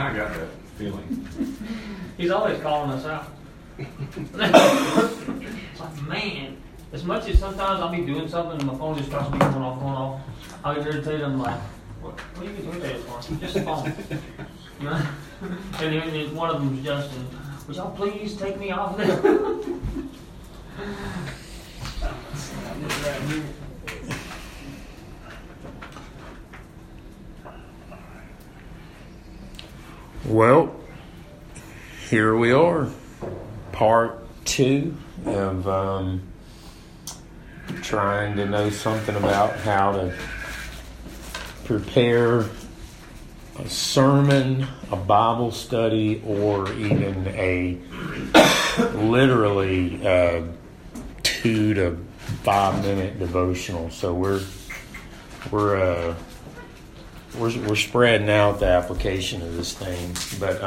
kind of got that feeling. He's always calling us out. It's like, man, as much as sometimes I'll be doing something and my phone just starts going off, I'll get irritated. I'm like, what are you getting irritated for? Just the phone. You know? And then one of them is Justin. Would y'all please take me off there? Well, here we are, part 2 of trying to know something about how to prepare a sermon, a Bible study, or even a literally 2 to 5 minute devotional. So we're spreading out the application of this thing, but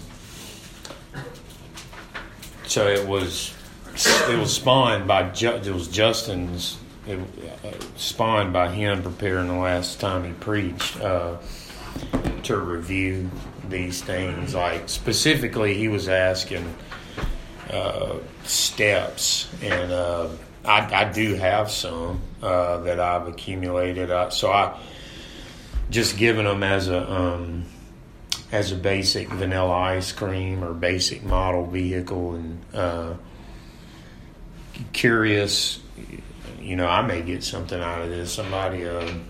so it was spawned by Justin's. It spawned by him preparing the last time he preached to review these things. Like specifically, he was asking steps, and I do have some that I've accumulated. So I just given them as a basic vanilla ice cream or basic model vehicle, and curious, I may get something out of this. Somebody,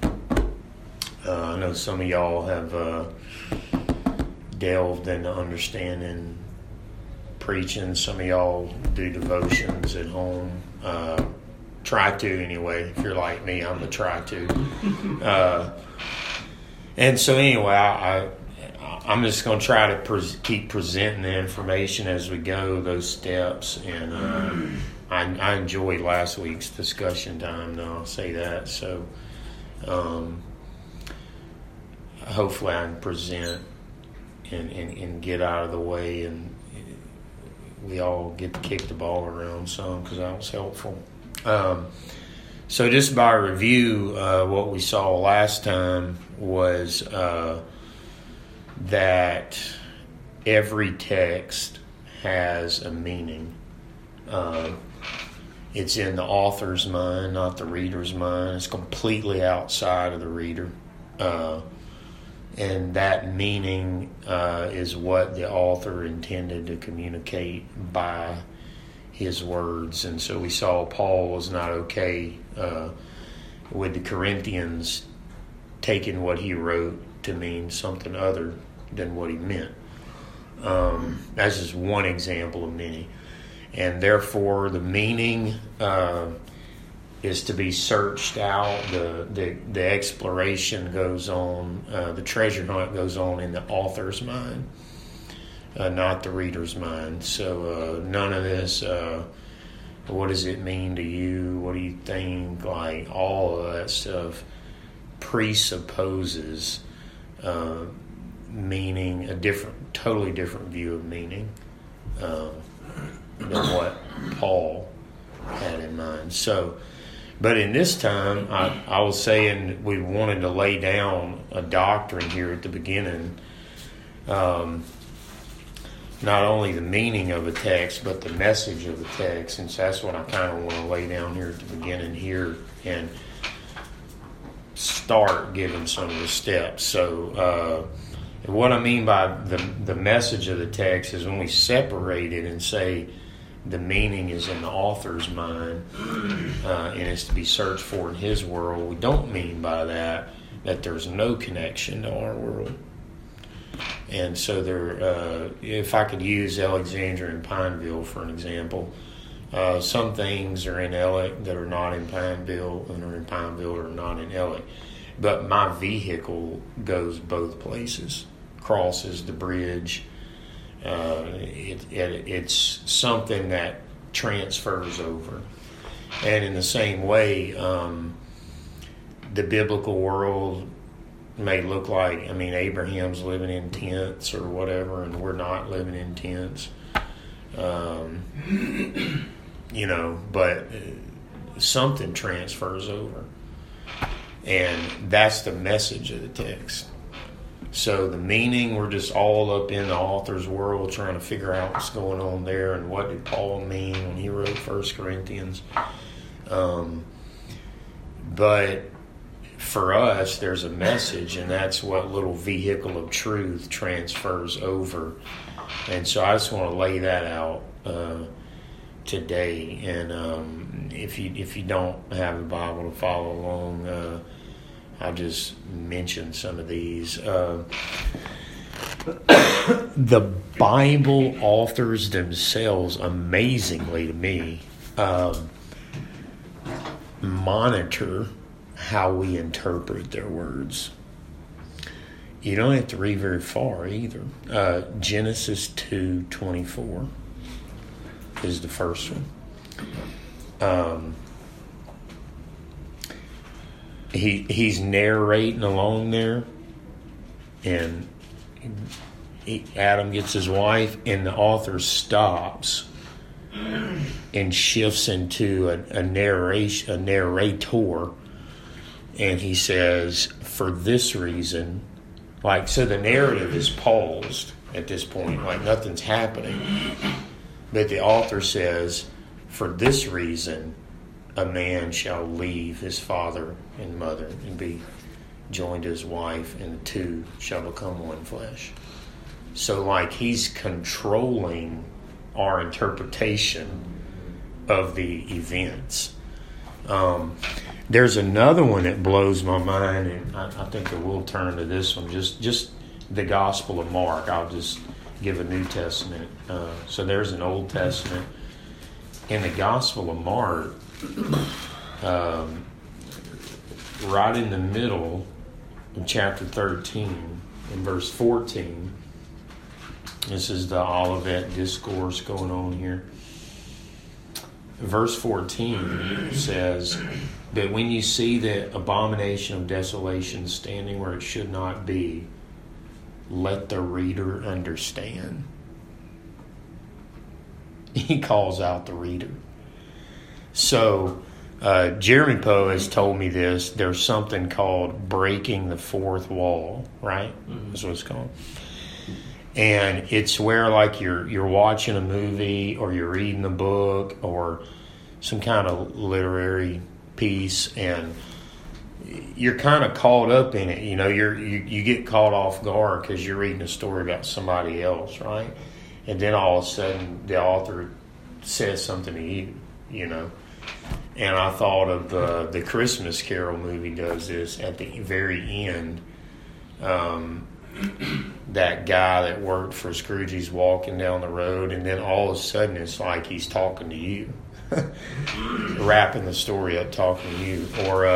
I know some of y'all have delved into understanding preaching. Some of y'all do devotions at home. Try to anyway. If you're like me, I'm a try to. And so anyway, I'm just going to try to keep presenting the information as we go, those steps. And I enjoyed last week's discussion time, though, I'll say that. So hopefully I can present and get out of the way, and we all get to kick the ball around some, because that was helpful. So just by review, what we saw last time was that every text has a meaning. It's in the author's mind, not the reader's mind. It's completely outside of the reader. And that meaning is what the author intended to communicate by his words. And so we saw Paul was not okay with the Corinthians taking what he wrote to mean something other than what he meant. That's just one example of many. And therefore the meaning is to be searched out. The exploration goes on, the treasure hunt goes on in the author's mind, not the reader's mind. So none of this, what does it mean to you? What do you think? Like, all of that stuff presupposes meaning, totally different view of meaning than what Paul had in mind. So, but in this time, I was saying we wanted to lay down a doctrine here at the beginning. Not only the meaning of a text, but the message of the text. And so that's what I kind of want to lay down here at the beginning here and start giving some of the steps. So what I mean by the message of the text is when we separate it and say the meaning is in the author's mind and it's to be searched for in his world, we don't mean by that there's no connection to our world. And so if I could use Alexandria and Pineville for an example, some things are in Ellick that are not in Pineville, and are in Pineville or not in Ellick. But my vehicle goes both places, crosses the bridge. It's something that transfers over. And in the same way, the biblical world may look like, Abraham's living in tents or whatever, and we're not living in tents. But something transfers over. And that's the message of the text. So the meaning, we're just all up in the author's world trying to figure out what's going on there and what did Paul mean when he wrote 1 Corinthians. But for us, there's a message, and that's what little vehicle of truth transfers over. And so I just want to lay that out today. And if you don't have a Bible to follow along, I'll just mention some of these. The Bible authors themselves, amazingly to me, monitor how we interpret their words. You don't have to read very far either. Genesis 2:24 is the first one. He's narrating along there, and Adam gets his wife, and the author stops and shifts into a narrator, and he says, for this reason, like, so the narrative is paused at this point, like nothing's happening, but the author says, for this reason, a man shall leave his father and mother and be joined to his wife, and the two shall become one flesh. So, like, he's controlling our interpretation of the events. There's another one that blows my mind, and I think that we'll turn to this one. Just the Gospel of Mark. I'll just give a New Testament. So there's an Old Testament. In the Gospel of Mark, right in the middle in chapter 13, in verse 14, this is the Olivet Discourse going on here. Verse 14 says, but when you see the abomination of desolation standing where it should not be, let the reader understand. He calls out the reader. So, Jeremy Poe has told me this. There's something called breaking the fourth wall, right? Mm-hmm. That's what it's called. And it's where, like, you're watching a movie, or you're reading a book, or some kind of literary piece, and you're kind of caught up in it. You know, you get caught off guard because you're reading a story about somebody else, right? And then all of a sudden, the author says something to you, you know. And I thought of the Christmas Carol movie does this at the very end. That guy that worked for Scrooge, he's walking down the road, and then all of a sudden it's like he's talking to you. Wrapping the story up, talking to you. Or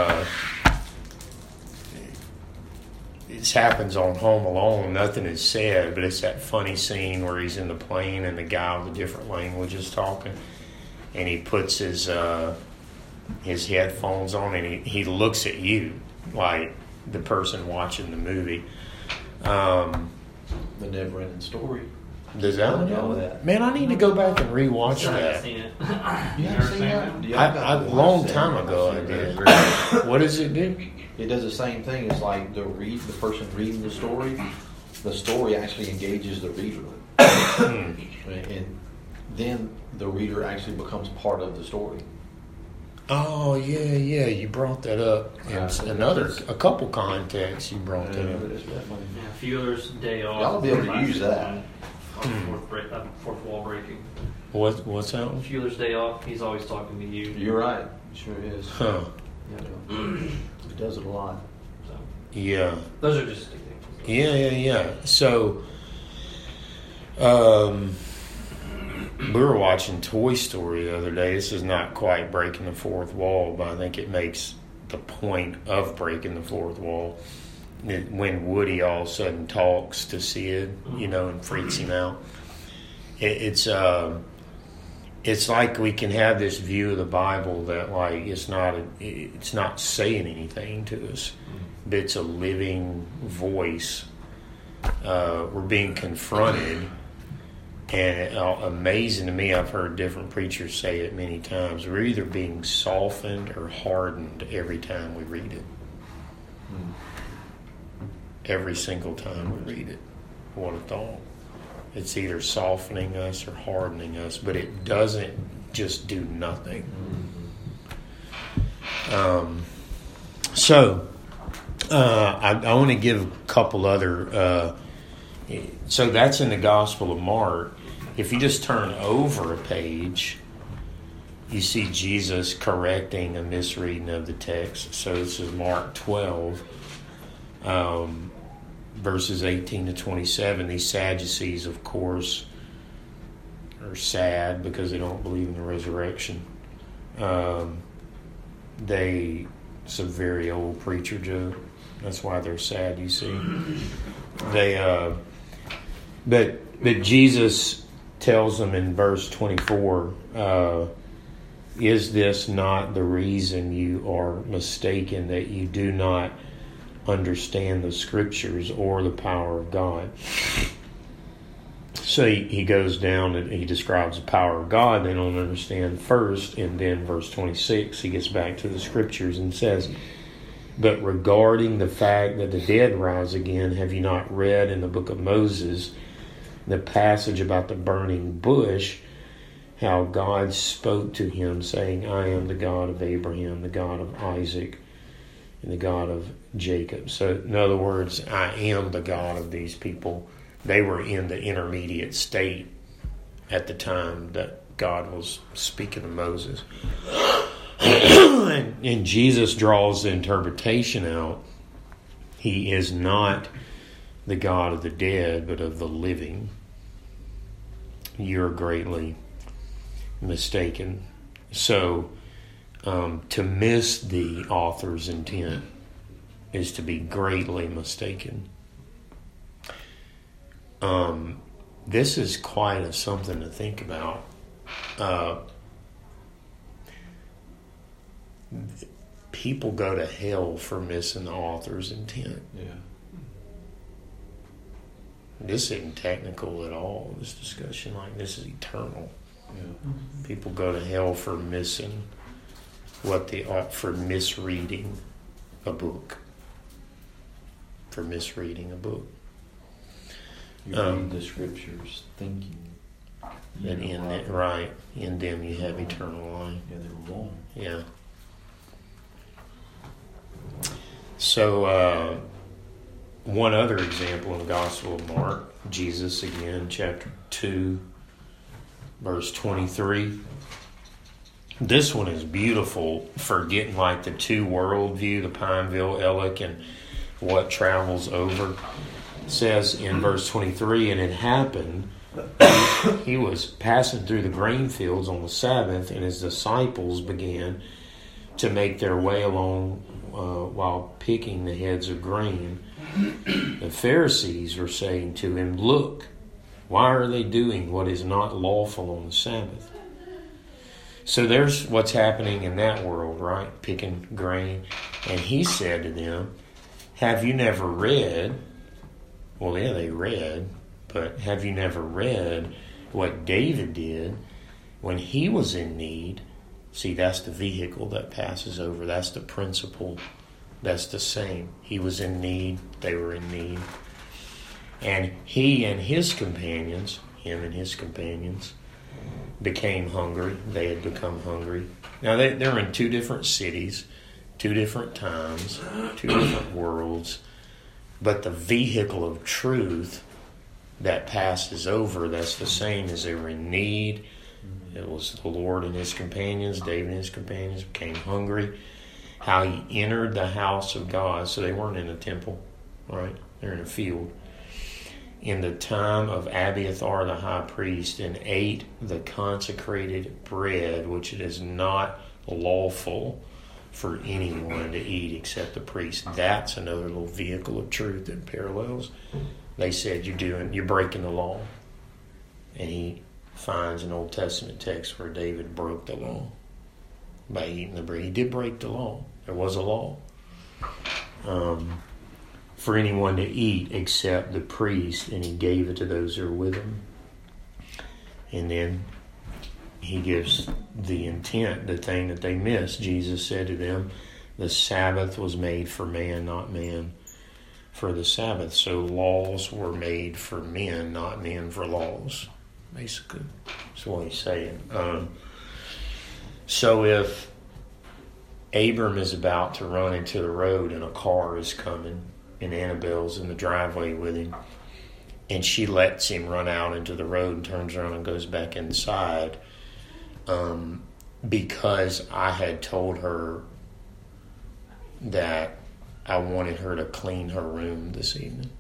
this happens on Home Alone. Nothing is said, but it's that funny scene where he's in the plane and the guy with a different language is talking, and he puts his headphones on, and he looks at you like the person watching the movie. The Never-Ending Story. Does that one know that? Man, I need to go back and rewatch that. I haven't seen it. You haven't seen that? A long time ago I did. What does it do? It does the same thing. It's like the person reading the story. The story actually engages the reader, and then the reader actually becomes part of the story. Oh yeah, you brought that up. In a couple contexts you brought that up. Yeah, Fueller's Day Off. Y'all will be able to use that. Fourth wall breaking. What's that one? Fueller's Day Off. He's always talking to you. You're right. It sure is. Huh. It does it a lot. So, Yeah. those are just examples. Yeah. So, we were watching Toy Story the other day. This is not quite breaking the fourth wall, but I think it makes the point of breaking the fourth wall. When Woody all of a sudden talks to Sid, you know, and freaks him out. It's like we can have this view of the Bible that, like, it's not saying anything to us, but it's a living voice. We're being confronted, and amazing to me, I've heard different preachers say it many times. We're either being softened or hardened every time we read it. every single time we read it. What a thought. It's either softening us or hardening us, but it doesn't just do nothing. I want to give a couple other... so that's in the Gospel of Mark. If you just turn over a page, you see Jesus correcting a misreading of the text. So this is Mark 12, verses 18 to 27. These Sadducees, of course, are sad because they don't believe in the resurrection. It's a very old preacher joke. That's why they're sad, you see. But Jesus tells them in verse 24, is this not the reason you are mistaken, that you do not understand the Scriptures or the power of God? So he goes down and he describes the power of God. They don't understand first, and then verse 26 he gets back to the Scriptures and says, but regarding the fact that the dead rise again, have you not read in the book of Moses the passage about the burning bush, how God spoke to him saying, I am the God of Abraham, the God of Isaac, and the God of Jacob. So in other words, I am the God of these people. They were in the intermediate state at the time that God was speaking to Moses. And Jesus draws the interpretation out. He is not the God of the dead, but of the living. You're greatly mistaken. So, to miss the author's intent is to be greatly mistaken. This is quite something to think about. People go to hell for missing the author's intent. Yeah. This isn't technical at all. This discussion like this is eternal. Yeah. People go to hell for missing for misreading a book. For misreading a book. You read the Scriptures thinking that in them you have eternal life. Yeah, they were wrong. Yeah. So, one other example in the Gospel of Mark, Jesus again, chapter 2, verse 23. This one is beautiful for getting like the two worldview, the Pineville, Ellick, and what travels over. It says in verse 23, and it happened, he was passing through the grain fields on the Sabbath, and his disciples began to make their way along while picking the heads of grain. The Pharisees were saying to him, look, why are they doing what is not lawful on the Sabbath? So there's what's happening in that world, right? Picking grain. And he said to them, have you never read? Well, yeah, they read, but have you never read what David did when he was in need? See, that's the vehicle that passes over. That's the principle. That's the same. He was in need. They were in need. And he and his companions, became hungry. They had become hungry. Now, they're in two different cities, two different times, two different worlds. But the vehicle of truth that passes over, that's the same as they were in need. It was the Lord and his companions, David and his companions became hungry. How he entered the house of God. So they weren't in a temple, right? They're in a field. In the time of Abiathar the high priest, and ate the consecrated bread, which it is not lawful for anyone to eat except the priest. That's another little vehicle of truth that parallels. They said you're breaking the law. And he finds an Old Testament text where David broke the law by eating the bread. He did break the law. There was a law for anyone to eat except the priest, and he gave it to those who were with him. And then he gives the intent, the thing that they missed. Jesus said to them, the Sabbath was made for man, not man for the Sabbath. So laws were made for men, not men for laws, basically. That's what he's saying. So if Abram is about to run into the road and a car is coming and Annabelle's in the driveway with him, and she lets him run out into the road and turns around and goes back inside, because I had told her that I wanted her to clean her room this evening,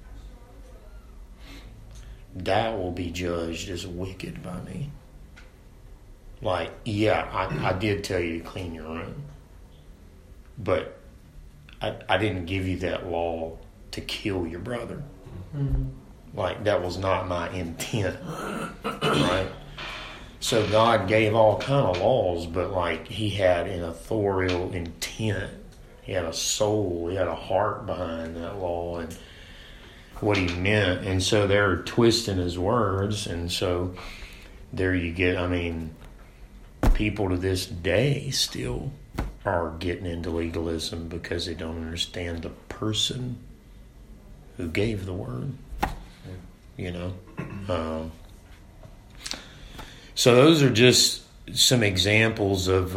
that will be judged as wicked by me. Like, yeah, I did tell you to clean your room, but I didn't give you that law to kill your brother. Mm-hmm. Like, that was not my intent, right? So God gave all kind of laws, but like he had an authorial intent. He had a soul. He had a heart behind that law and what he meant. And so they're twisting his words. And so there you get, I mean, people to this day still are getting into legalism because they don't understand the person who gave the word, you know. So those are just some examples of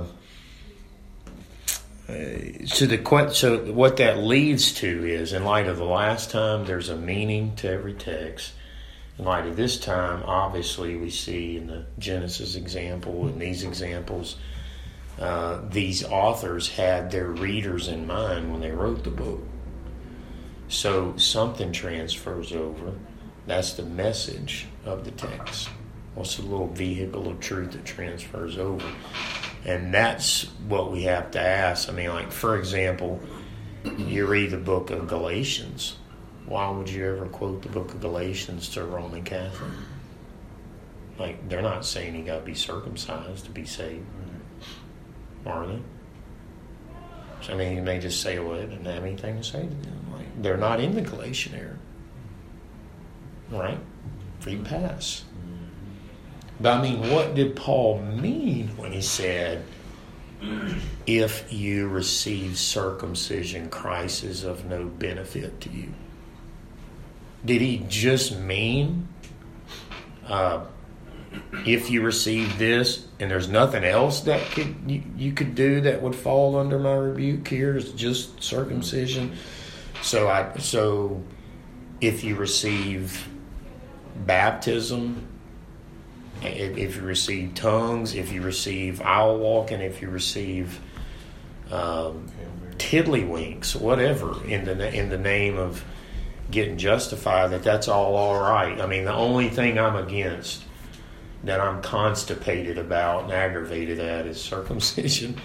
so what that leads to is, in light of the last time, there's a meaning to every text. In light of this time, obviously we see in the Genesis example and these examples, these authors had their readers in mind when they wrote the book. So something transfers over. That's the message of the text. What's the little vehicle of truth that transfers over? And that's what we have to ask. I mean, like, for example, you read the book of Galatians. Why would you ever quote the book of Galatians to a Roman Catholic? Like, they're not saying you got to be circumcised to be saved, are they? So, I mean, you may just say, well, it didn't have anything to say to them. Like, they're not in the Galatian era, right? Free pass. But I mean, what did Paul mean when he said, if you receive circumcision, Christ is of no benefit to you? Did he just mean, if you receive this and there's nothing else that you could do that would fall under my rebuke here, is just circumcision? So if you receive baptism, if you receive tongues, if you receive owl walking, if you receive tiddlywinks, whatever, in the name of getting justified, that's all right. I mean, the only thing I'm against, that I'm constipated about and aggravated at, is circumcision.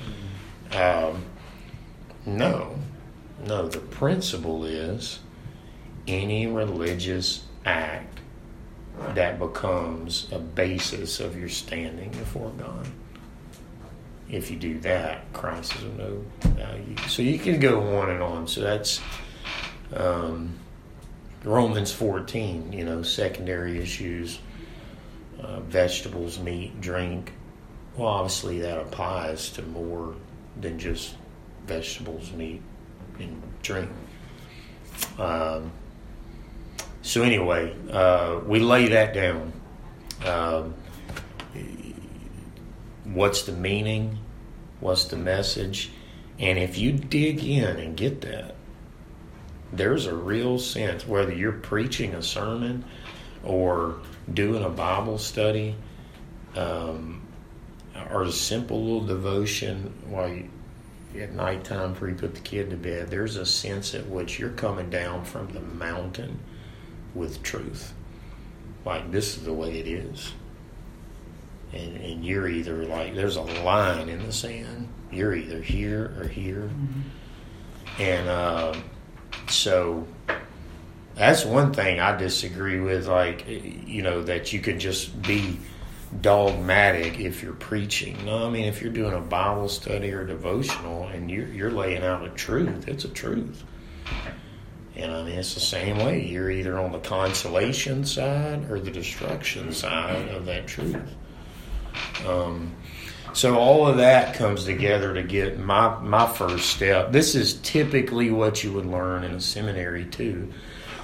No. The principle is any religious act that becomes a basis of your standing before God. If you do that, Christ is of no value. So you can go on and on. So that's Romans 14, secondary issues, vegetables, meat, drink. Well, obviously that applies to more than just vegetables, meat, and drink. So anyway, we lay that down. What's the meaning? What's the message? And if you dig in and get that, there's a real sense, whether you're preaching a sermon or doing a Bible study, or a simple little devotion while at nighttime before you put the kid to bed, there's a sense at which you're coming down from the mountain with truth. Like, this is the way it is. And you're either like, there's a line in the sand. You're either here or here. Mm-hmm. And so that's one thing I disagree with, like, that you could just be dogmatic if you're preaching. No, I mean, if you're doing a Bible study or devotional and you're laying out a truth, it's a truth. And I mean, it's the same way. You're either on the consolation side or the destruction side of that truth. So all of that comes together to get my first step. This is typically what you would learn in a seminary too,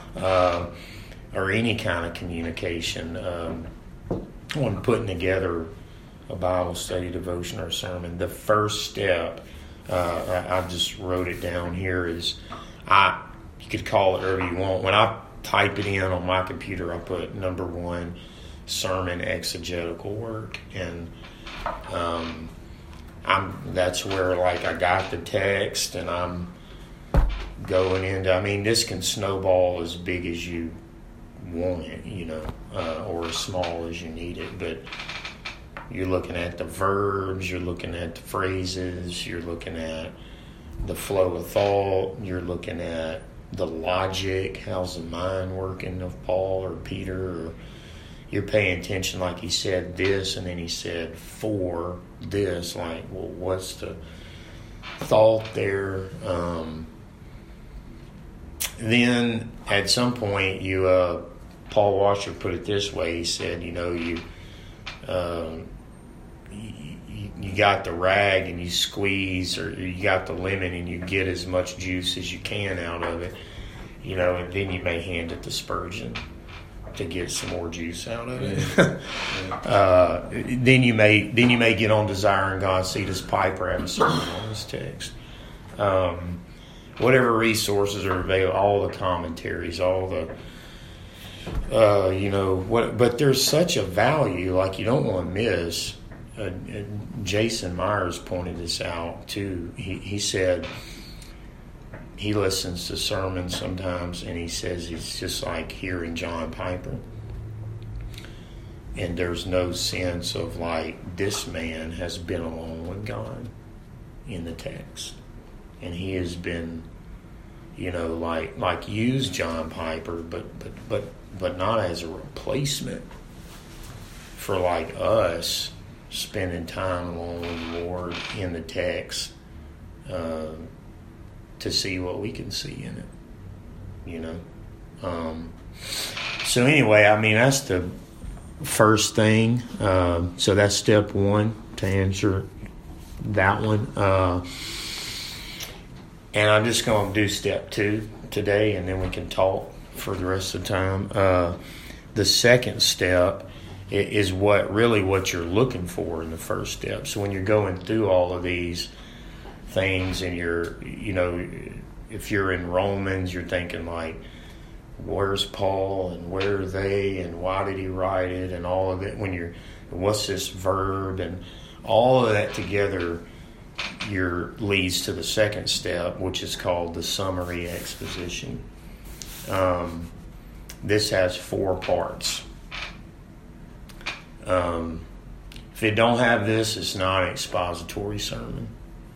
or any kind of communication. When putting together a Bible study, devotion, or sermon, the first step, I just wrote it down here, is you could call it whatever you want. When I type it in on my computer, I put number 1, sermon exegetical work, and that's where like I got the text and I'm going into. I mean, this can snowball as big as you want it, or as small as you need it. But you're looking at the verbs, you're looking at the phrases, you're looking at the flow of thought, you're looking at the logic. How's the mind working of Paul or Peter? Or you're paying attention, like he said this, and then he said for this. Like, well, what's the thought there? Then at some point, Paul Washer put it this way. He said, you got the rag and you squeeze, or you got the lemon and you get as much juice as you can out of it, and then you may hand it to Spurgeon to get some more juice out of it. Then you may get on Desiring God, Cetus Piper, have a sermon on this text. Whatever resources are available, all the commentaries, all the but there's such a value, like you don't want to miss. Jason Myers pointed this out too. He said he listens to sermons sometimes, and he says it's just like hearing John Piper. And there's no sense of like, this man has been alone with God in the text, and he has been, like use John Piper, but not as a replacement for like us spending time alone with the Lord in the text, to see what we can see in it, So anyway, I mean, that's the first thing. So that's step 1 to answer that one. And I'm just going to do step 2 today, and then we can talk for the rest of the time. The second step is what you're looking for in the first step. So when you're going through all of these things, and if you're in Romans, you're thinking like, where's Paul and where are they and why did he write it and all of it. What's this verb and all of that together, leads to the second step, which is called the summary exposition. This has 4 parts. If it don't have this, it's not an expository sermon.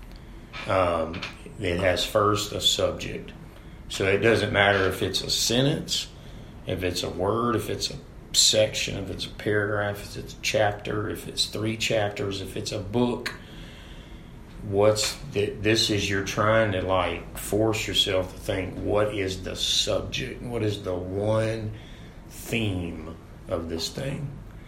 It has first a subject. So it doesn't matter if it's a sentence, if it's a word, if it's a section, if it's a paragraph, if it's a chapter, if it's 3 chapters, if it's a book. This is, you're trying to like force yourself to think, what is the subject? What is the one theme of this thing?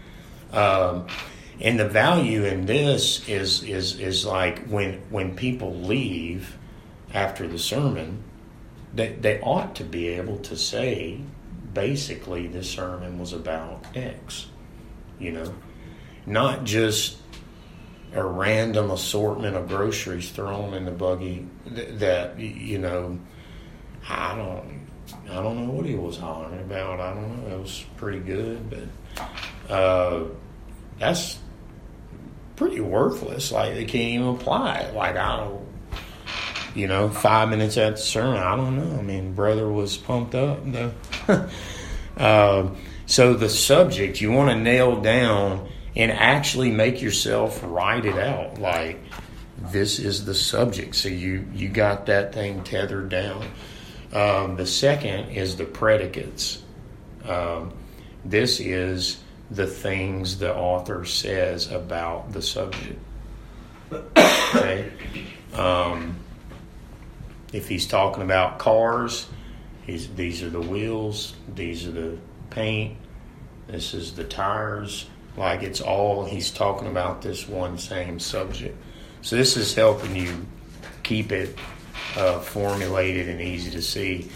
And the value in this is like when people leave after the sermon, they ought to be able to say, basically, this sermon was about X. Not just a random assortment of groceries thrown in the buggy that I don't know what he was hollering about. I don't know. It was pretty good, but that's pretty worthless. Like, they can't even apply it. Like, 5 minutes after the sermon, I don't know. I mean, brother was pumped up. So the subject, you want to nail down and actually make yourself write it out. Like, this is the subject. So you got that thing tethered down. The second is the predicates. This is the things the author says about the subject. Okay? If he's talking about cars, these are the wheels, these are the paint, this is the tires, Like it's all, he's talking about this one same subject. So this is helping you keep it formulated and easy to see.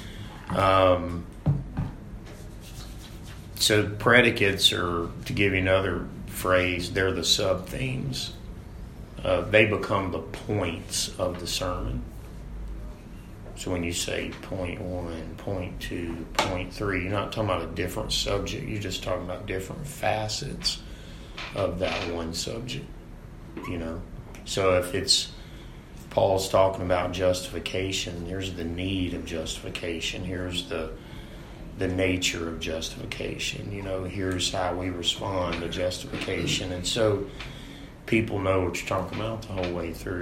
So predicates are, to give you another phrase, they're the sub-themes. They become the points of the sermon. So when you say point 1, point 2, point 3, you're not talking about a different subject. You're just talking about different facets of that one subject, you know. So if it's Paul's talking about justification, here's the need of justification. Here's the nature of justification. You know, here's how we respond to justification. And so people know what you're talking about the whole way through.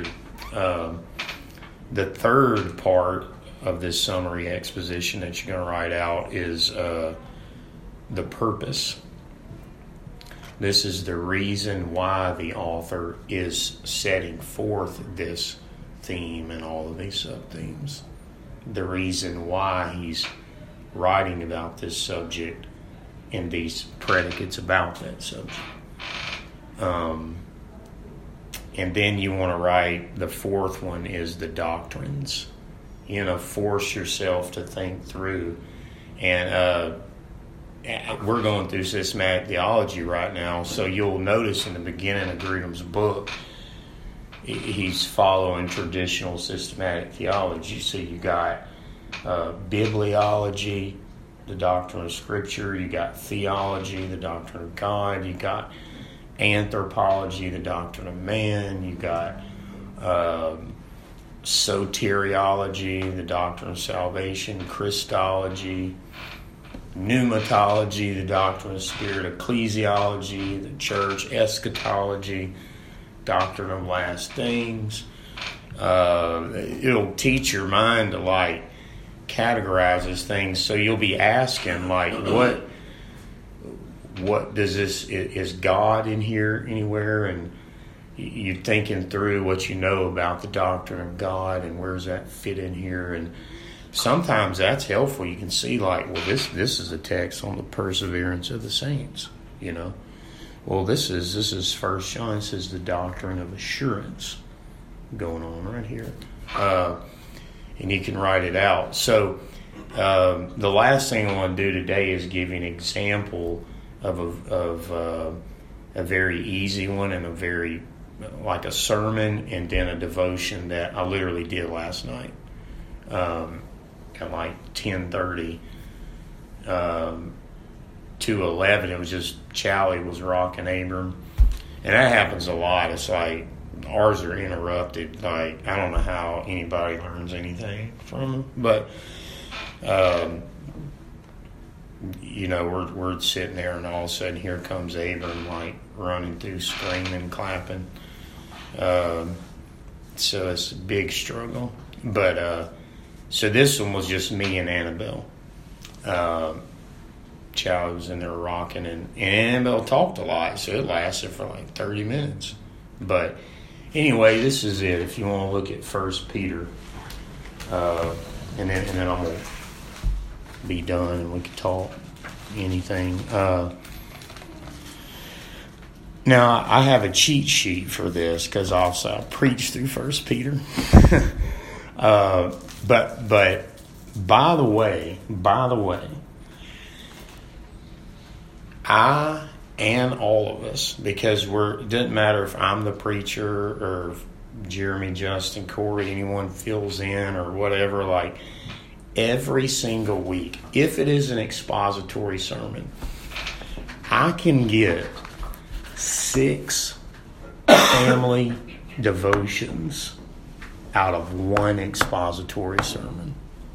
The third part of this summary exposition that you're going to write out is the purpose. This is the reason why the author is setting forth this theme and all of these sub-themes. The reason why he's writing about this subject and these predicates about that subject. And then you want to write, the fourth one is the doctrines. You know, force yourself to think through. And we're going through systematic theology right now, so you'll notice in the beginning of Grudem's book, he's following traditional systematic theology. So you got bibliology, the doctrine of Scripture. You got theology, the doctrine of God. You got anthropology, the doctrine of man. You got soteriology, the doctrine of salvation. Christology, pneumatology, the doctrine of spirit. Ecclesiology, the church. Eschatology, doctrine of last things. It'll teach your mind to like categorize these things, so you'll be asking like, what does this, is God in here anywhere? And you're thinking through what you know about the doctrine of God and where does that fit in here. And sometimes that's helpful. You can see like, well, this is a text on the perseverance of the saints, you know. Well, this is 1 John. This is the doctrine of assurance going on right here. And you can write it out. So the last thing I want to do today is give you an example of a very easy one and a very, like a sermon and then a devotion that I literally did last night at like 10:30 to 11. It was just Charlie was rocking Abram, and that happens a lot. It's like ours are interrupted. Like I don't know how anybody learns anything from them, but you know, we're sitting there, and all of a sudden here comes Abram, like running through, screaming, clapping. So it's a big struggle. But so this one was just me and Annabelle. Charlie was in there rocking, and Annabelle talked a lot, so it lasted for like 30 minutes. But anyway, this is it. If you want to look at 1 Peter, and then I'm going to be done and we can talk anything. Now, I have a cheat sheet for this because also I preached through 1 Peter. But by the way, I and all of us, because it doesn't matter if I'm the preacher or if Jeremy, Justin, Corey, anyone fills in or whatever, like every single week, if it is an expository sermon, I can get 6 family devotions out of one expository sermon.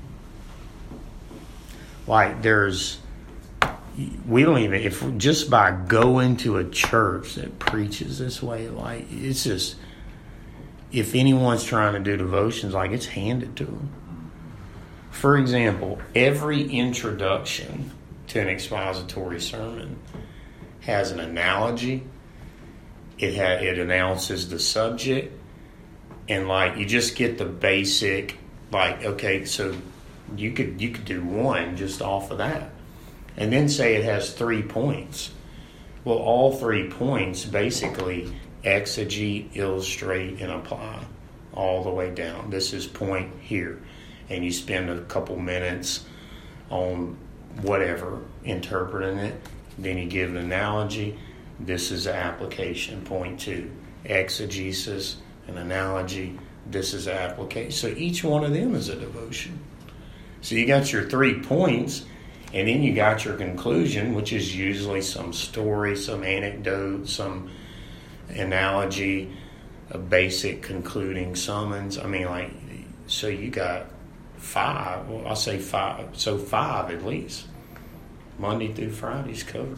Like we don't even, if just by going to a church that preaches this way, like it's just, if anyone's trying to do devotions, like it's handed to them. For example, every introduction to an expository sermon has an analogy. It announces the subject, and like you just get the basic, like, okay, so you could do one just off of that, and then say it has 3 points. Well, all 3 points basically exegete, illustrate, and apply all the way down. This is point here. And you spend a couple minutes on whatever, interpreting it. Then you give an analogy. This is application, point 2. Exegesis, an analogy. This is application. So each one of them is a devotion. So you got your 3 points, and then you got your conclusion, which is usually some story, some anecdote, some analogy, a basic concluding summons. I mean, like, so you got 5. Well, I'll say 5. So 5 at least. Monday through Friday's covered.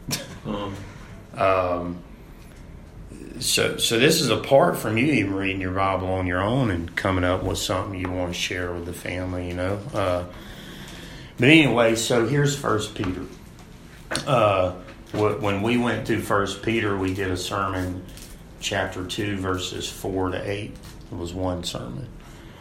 So this is apart from you even reading your Bible on your own and coming up with something you want to share with the family, you know. But anyway, so here's 1 Peter. When we went through 1 Peter, we did a sermon, chapter 2, verses 4 to 8. It was one sermon.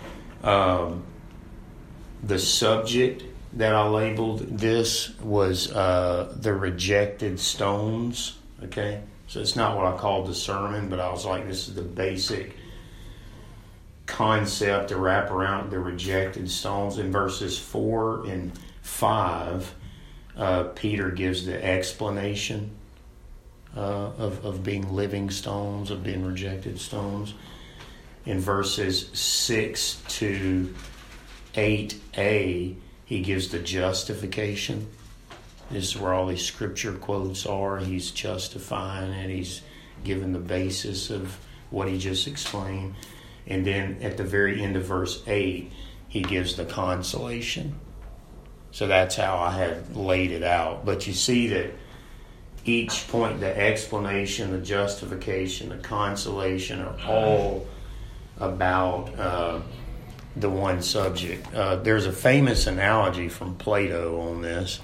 The subject that I labeled this was the rejected stones, okay? So it's not what I called the sermon, but I was like, this is the basic concept to wrap around the rejected stones. In verses 4 and 5, Peter gives the explanation of being living stones, of being rejected stones. In verses 6 to 8a, he gives the justification. This is where all these scripture quotes are. He's justifying it. He's giving the basis of what he just explained. And then at the very end of verse 8, he gives the consolation. So that's how I had laid it out. But you see that each point, the explanation, the justification, the consolation, are all about the one subject. There's a famous analogy from Plato on this.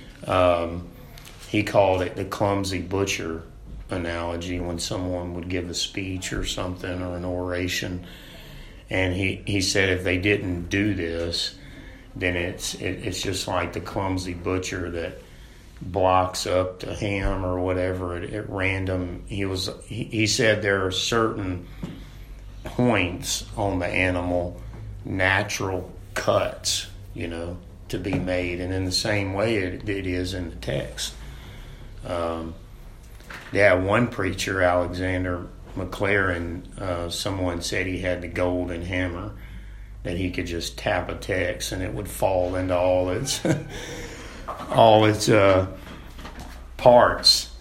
He called it the clumsy butcher analogy, when someone would give a speech or something or an oration, and he said if they didn't do this, then it's just like the clumsy butcher that blocks up the ham or whatever at random. He said there are certain points on the animal, natural cuts, to be made, and in the same way it is in the text. One preacher, Alexander McLaren, someone said he had the golden hammer, that he could just tap a text and it would fall into all its parts.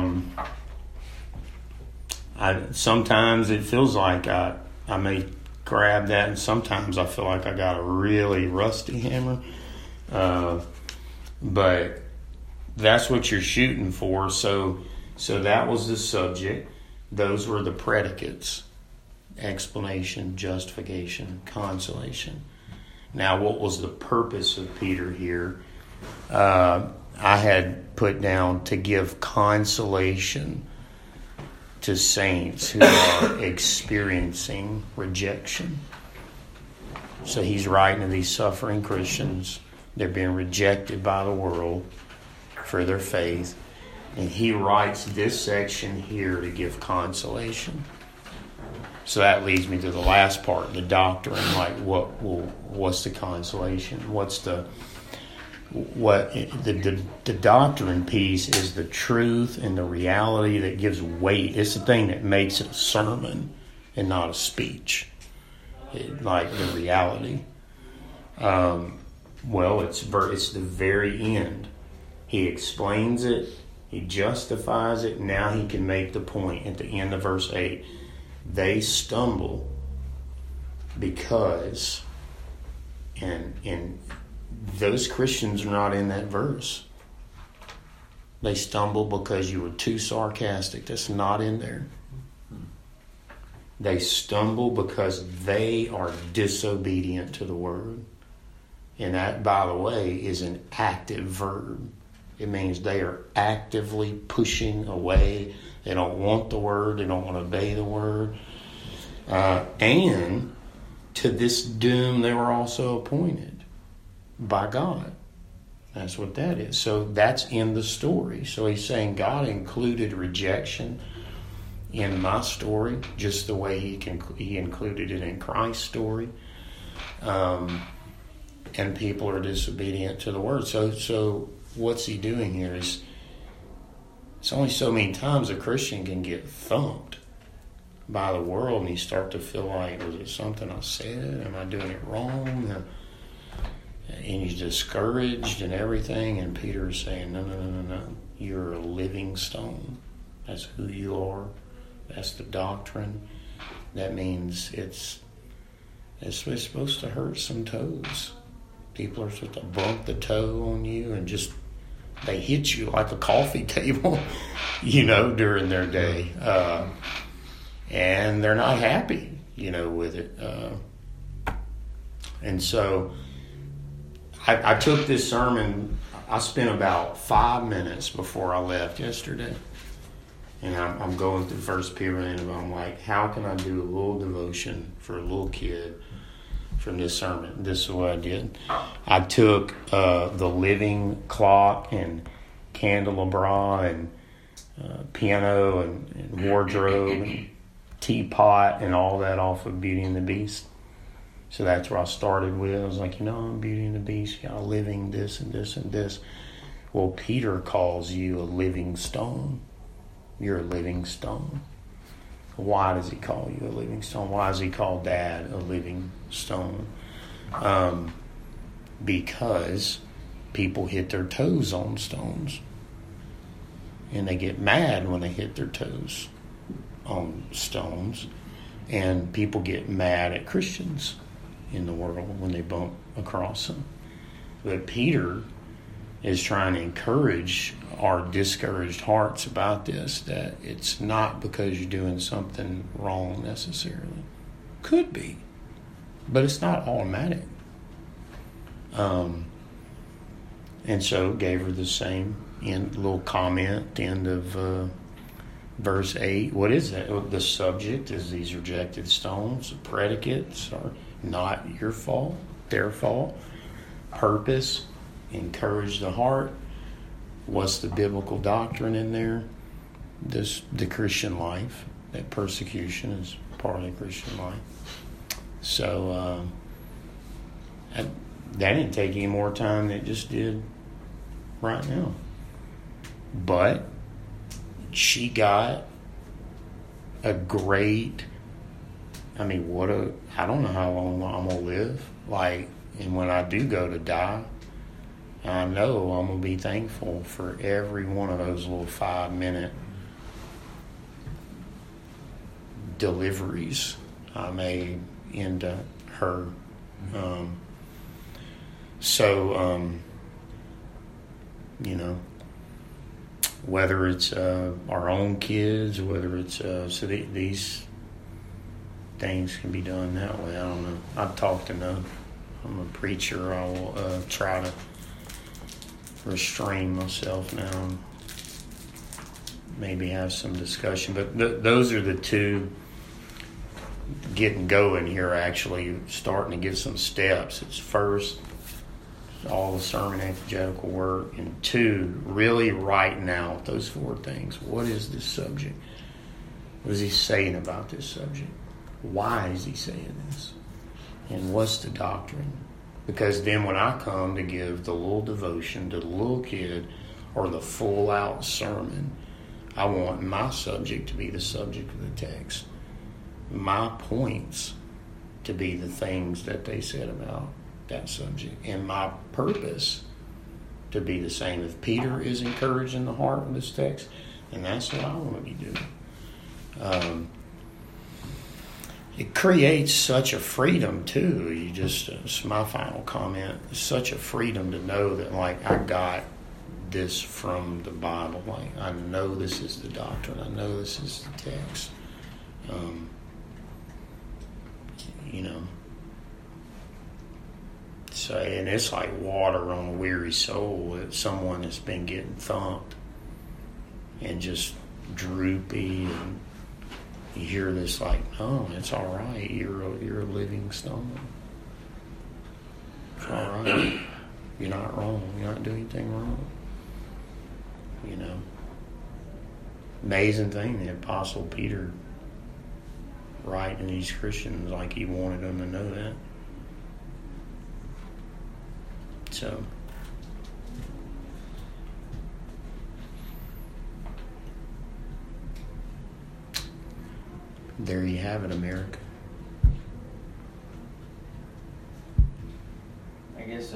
Sometimes it feels like I may grab that, and sometimes I feel like I got a really rusty hammer. But that's what you're shooting for. So that was the subject. Those were the predicates: explanation, justification, consolation. Now, what was the purpose of Peter here? I had put down to give consolation to saints who are experiencing rejection. So he's writing to these suffering Christians. They're being rejected by the world for their faith. And he writes this section here to give consolation. So that leads me to the last part, the doctrine. Like, what's the consolation? The doctrine piece is the truth and the reality that gives weight. It's the thing that makes it a sermon and not a speech. Like the reality. It's the very end. He explains it. He justifies it. Now he can make the point at the end of verse 8. They stumble because, and those Christians are not in that verse. They stumble because you were too sarcastic. That's not in there. They stumble because they are disobedient to the word. And that, by the way, is an active verb. It means they are actively pushing away. They don't want the word. They don't want to obey the word. And to this doom they were also appointed by God. That's what that is. So that's in the story. So he's saying God included rejection in my story, just the way he included it in Christ's story. And people are disobedient to the word. So what's he doing here is, it's only so many times a Christian can get thumped by the world and you start to feel like, was it something I said? Am I doing it wrong? And you're discouraged and everything. And Peter is saying, no. You're a living stone. That's who you are. That's the doctrine. That means it's supposed to hurt some toes. People are supposed to bump the toe on you and just, they hit you like a coffee table, during their day. And they're not happy, with it. And so I took this sermon, I spent about 5 minutes before I left yesterday. And I'm going through 1 Peter and I'm like, how can I do a little devotion for a little kid from this sermon? This is what I did. I took the living clock and candelabra and piano and wardrobe and teapot and all that off of Beauty and the Beast. So that's where I started with. I was like, I'm Beauty and the Beast, you got a living this and this and this. Well, Peter calls you a living stone. You're a living stone. Why does he call you a living stone? Why does he call Dad a living stone? Because people hit their toes on stones. And they get mad when they hit their toes on stones. And people get mad at Christians in the world when they bump across them. But Peter is trying to encourage our discouraged hearts about this, that it's not because you're doing something wrong necessarily. Could be, but it's not automatic. And so gave her the same little comment at the end of verse 8. What is that? The subject is these rejected stones. The predicates are not your fault, their fault. Purpose, encourage the heart. What's the biblical doctrine in there? The Christian life. That persecution is part of the Christian life. So that didn't take any more time than it just did right now. But she got a great, I don't know how long I'm going to live. And when I do go to die, I know I'm going to be thankful for every one of those little 5-minute deliveries I made into her. Whether it's our own kids, whether it's these things can be done that way. I don't know. I've talked enough. I'm a preacher. I will try to restrain myself now and maybe have some discussion. But those are the two getting going here, actually starting to give some steps. It's first, all the sermon exegetical work, and 2, really writing out those 4 things. What is this subject? What is he saying about this subject? Why is he saying this? And what's the doctrine? Because then when I come to give the little devotion to the little kid or the full out sermon, I want my subject to be the subject of the text. My points to be the things that they said about that subject. And my purpose to be the same. If Peter is encouraging the heart of this text, and that's what I want to be doing. It creates such a freedom too. It's my final comment. It's such a freedom to know that, I got this from the Bible. I know this is the doctrine. I know this is the text. So, and it's like water on a weary soul. It's someone that's been getting thumped and just droopy, and you hear this oh, it's all right. You're a living stone. It's all right. You're not wrong. You're not doing anything wrong. You know. Amazing thing, the Apostle Peter writing these Christians like he wanted them to know that. So. There you have it, America. I guess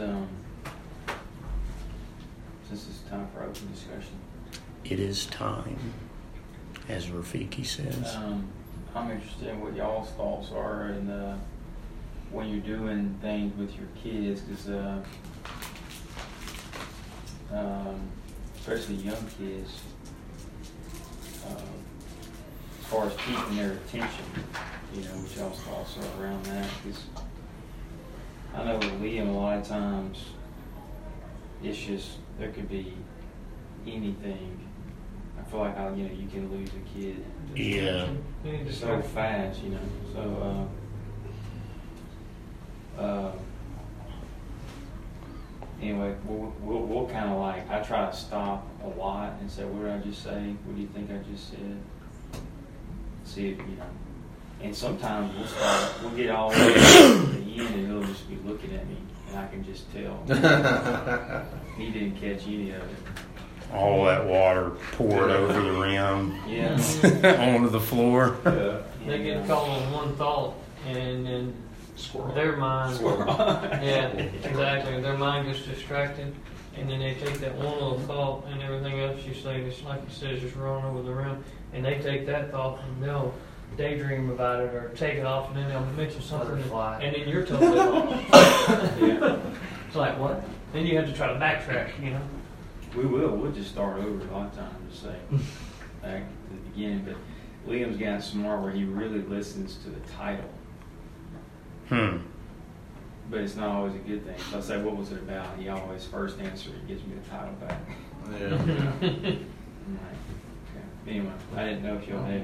since it's time for open discussion, It is time, as Rafiki says. I'm interested in what y'all's thoughts are and when you're doing things with your kids, because especially young kids, as far as keeping their attention, what y'all's thoughts are around that. Because I know with Liam, a lot of times it's just, there could be anything. I feel like you can lose a kid so fast, So anyway, we'll kind of like, I try to stop a lot and say, what did I just say? What do you think I just said? See if and sometimes we'll get all the way to the end and he'll just be looking at me and I can just tell he didn't catch any of it. All that water poured over the rim onto the floor. Yeah. They get caught on one thought, and then Squirrel. their mind, exactly, their mind gets distracted, and then they take that one little thought and everything else you say, just like you said, just run over the rim, and they take that thought and they'll daydream about it or take it off, and then they'll mention something, and then you're totally lost. It's like, what? Then you have to try to backtrack, We will. We'll just start over a lot of times and say back to the beginning. But Liam's gotten smart where he really listens to the title. But it's not always a good thing. So I say, what was it about? He always first answer, he gives me the title back. Yeah. I'm like, okay. Anyway, I didn't know if y'all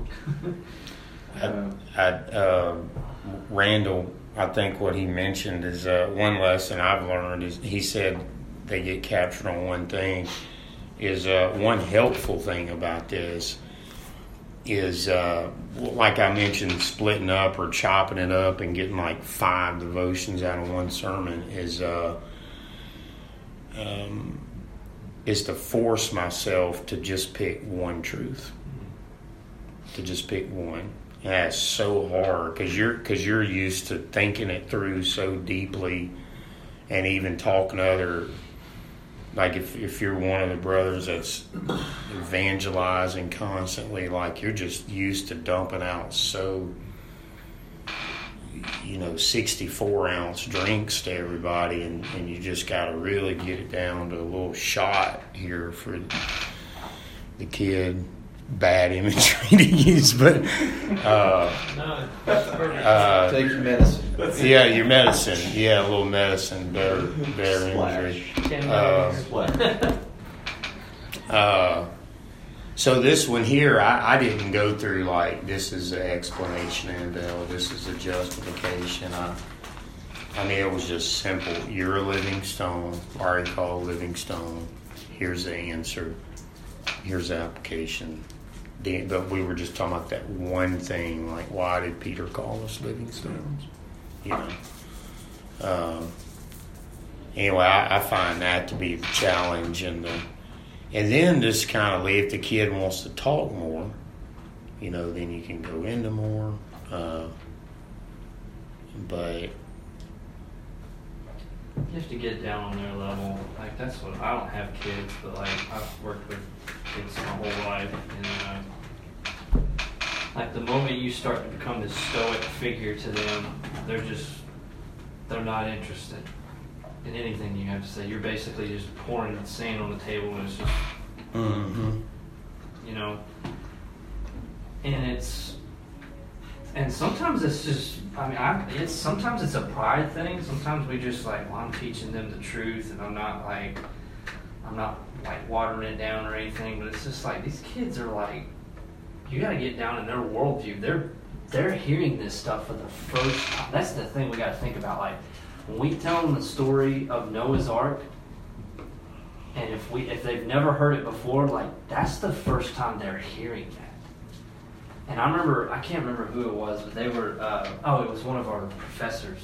had Randall, I think what he mentioned is one lesson I've learned is he said they get captured on one thing is one helpful thing about this is like I mentioned, splitting up or chopping it up and getting like 5 devotions out of one sermon is to force myself to just pick one truth, to just pick one. And that's so hard because you're used to thinking it through so deeply, and even talking to other. Like if you're one of the brothers that's evangelizing constantly, like you're just used to dumping out 64-ounce drinks to everybody, and you just got to really get it down to a little shot here for the kid. Bad imagery to use, but take your medicine. Yeah, your medicine. Yeah, a little medicine. Better imagery. So this one here, I didn't go through like this is an explanation and this is a justification. I mean, it was just simple. You're a living stone. Already called living stone. Here's the answer. Here's the application. But we were just talking about that one thing, like why did Peter call us living stones? Anyway, I find that to be the challenge, and then just kind of if the kid wants to talk more, then you can go into more. But you have to get down on their level. Like that's what I don't have kids, but like I've worked with kids my whole life, and like the moment you start to become this stoic figure to them, they're not interested in anything you have to say. You're basically just pouring sand on the table, and it's just and sometimes it's just, sometimes it's a pride thing. Sometimes we just like, well, I'm teaching them the truth, and I'm not like watering it down or anything. But it's just like these kids are like, you got to get down in their worldview. They're hearing this stuff for the first time. That's the thing we got to think about. Like when we tell them the story of Noah's Ark, and if they've never heard it before, like that's the first time they're hearing that. And I can't remember who it was, but they were, it was one of our professors.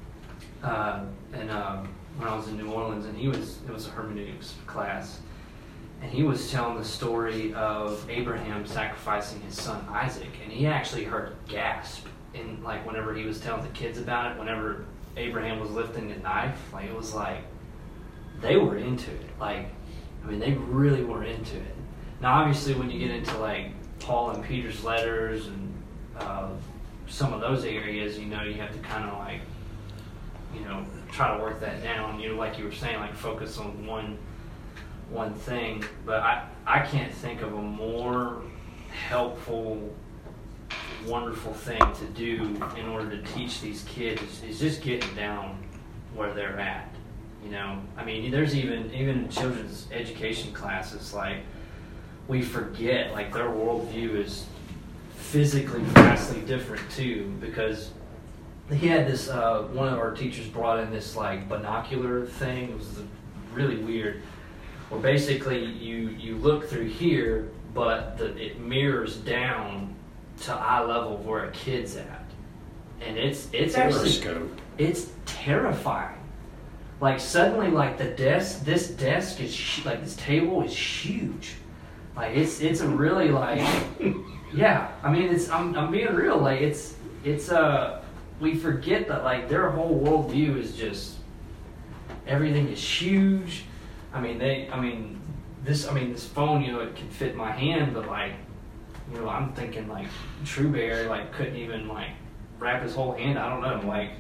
When I was in New Orleans, and it was a hermeneutics class, and he was telling the story of Abraham sacrificing his son Isaac, and he actually heard a gasp in like whenever he was telling the kids about it, whenever Abraham was lifting the knife, like it was like they were into it. Like, I mean, they really were into it. Now, obviously, when you get into like Paul and Peter's letters and some of those areas, you know, you have to kind of like, you know, try to work that down. You know, like you were saying, like focus on one thing. But I can't think of a more helpful, wonderful thing to do in order to teach these kids is just getting down where they're at. You know, I mean, there's even children's education classes, like we forget like their worldview is physically vastly different too, because he had this one of our teachers brought in this like binocular thing. It was really weird, where basically you look through here, but it mirrors down to eye level of where a kid's at, and it's actually it's terrifying. Like suddenly, like this desk is like this table is huge. Like it's a really like yeah. I mean, I'm being real. Like it's we forget that like their whole worldview is just everything is huge. I mean this phone, you know, it can fit my hand, but like, you know, I'm thinking like Trueberry like couldn't even like wrap his whole hand. I don't know, like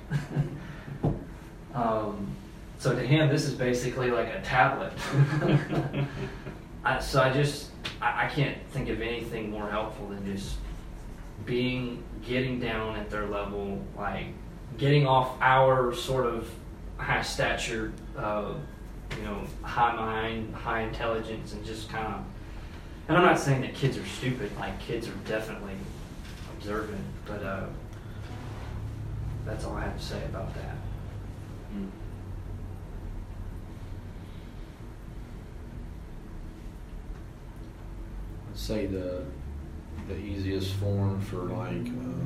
so to him this is basically like a tablet. I can't think of anything more helpful than just getting down at their level, like getting off our sort of high stature, you know, high mind, high intelligence, and just kind of. And I'm not saying that kids are stupid. Like kids are definitely observant, but that's all I have to say about that. I'd say the easiest form for like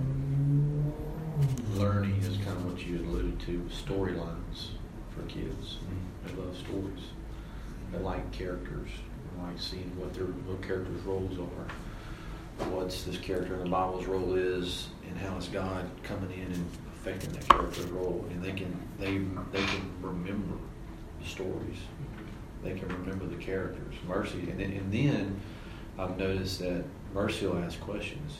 learning is kind of what you alluded to, storylines for kids. They love stories. They like characters. They like seeing what characters' roles are. What's this character in the Bible's role is, and how is God coming in and affecting that character's role. And they can remember the stories. They can remember the characters. Mercy, and then I've noticed that Mercy will ask questions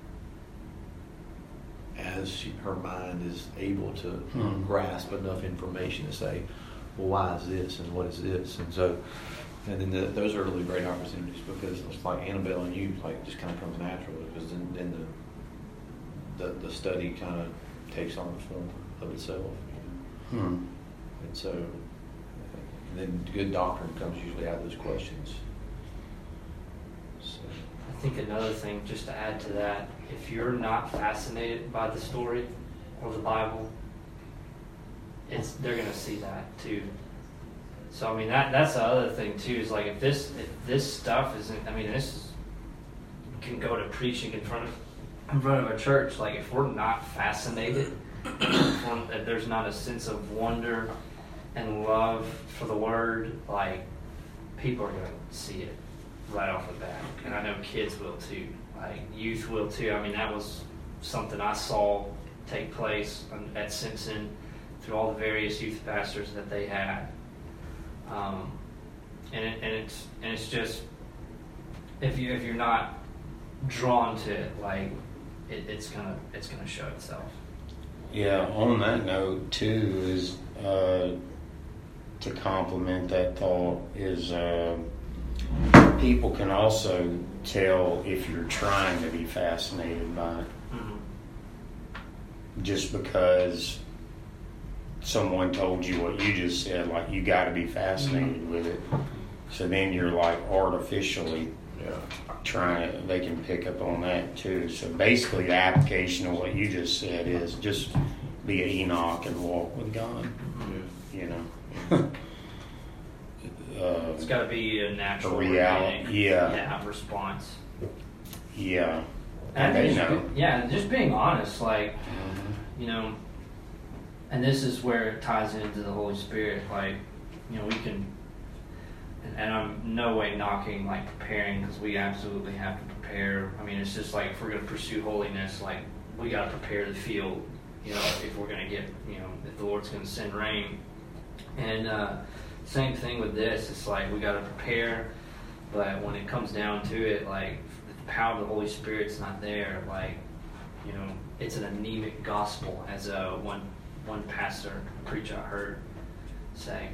as her mind is able to grasp enough information to say, well, why is this and what is this? And so, and then those are really great opportunities, because it's like Annabelle and you, like, just kind of comes naturally, because then the study kind of takes on the form of itself. You know? And so, and then good doctrine comes usually out of those questions. So. I think another thing, just to add to that, if you're not fascinated by the story or the Bible, they're going to see that too. So I mean that's the other thing too, is like if this stuff isn't, I mean this can go to preaching in front of a church. Like if we're not fascinated, if there's not a sense of wonder and love for the Word, like people are going to see it right off the bat, and I know kids will too, like youth will too. I mean, that was something I saw take place at Simpson through all the various youth pastors that they had, and it's just if you're not drawn to it, like it's gonna show itself. Yeah. On that note too, is to complement that thought is. People can also tell if you're trying to be fascinated by it. Just because someone told you what you just said, like you got to be fascinated with it. So then you're like artificially trying. They can pick up on that too. So basically, the application of what you just said is just be an Enoch and walk with God. You know. It's got to be a natural, reality. organic, Yeah. response. Yeah. And they just, know. just being honest, like, you know, and this is where it ties into the Holy Spirit. Like, you know, we can, and I'm no way knocking like preparing, because we absolutely have to prepare. I mean, it's just like if we're going to pursue holiness, like we got to prepare the field. You know, if we're going to get, you know, if the Lord's going to send rain, and same thing with this. It's like we got to prepare, but when it comes down to it, like the power of the Holy Spirit's not there. Like, you know, it's an anemic gospel, as one pastor preacher I heard say.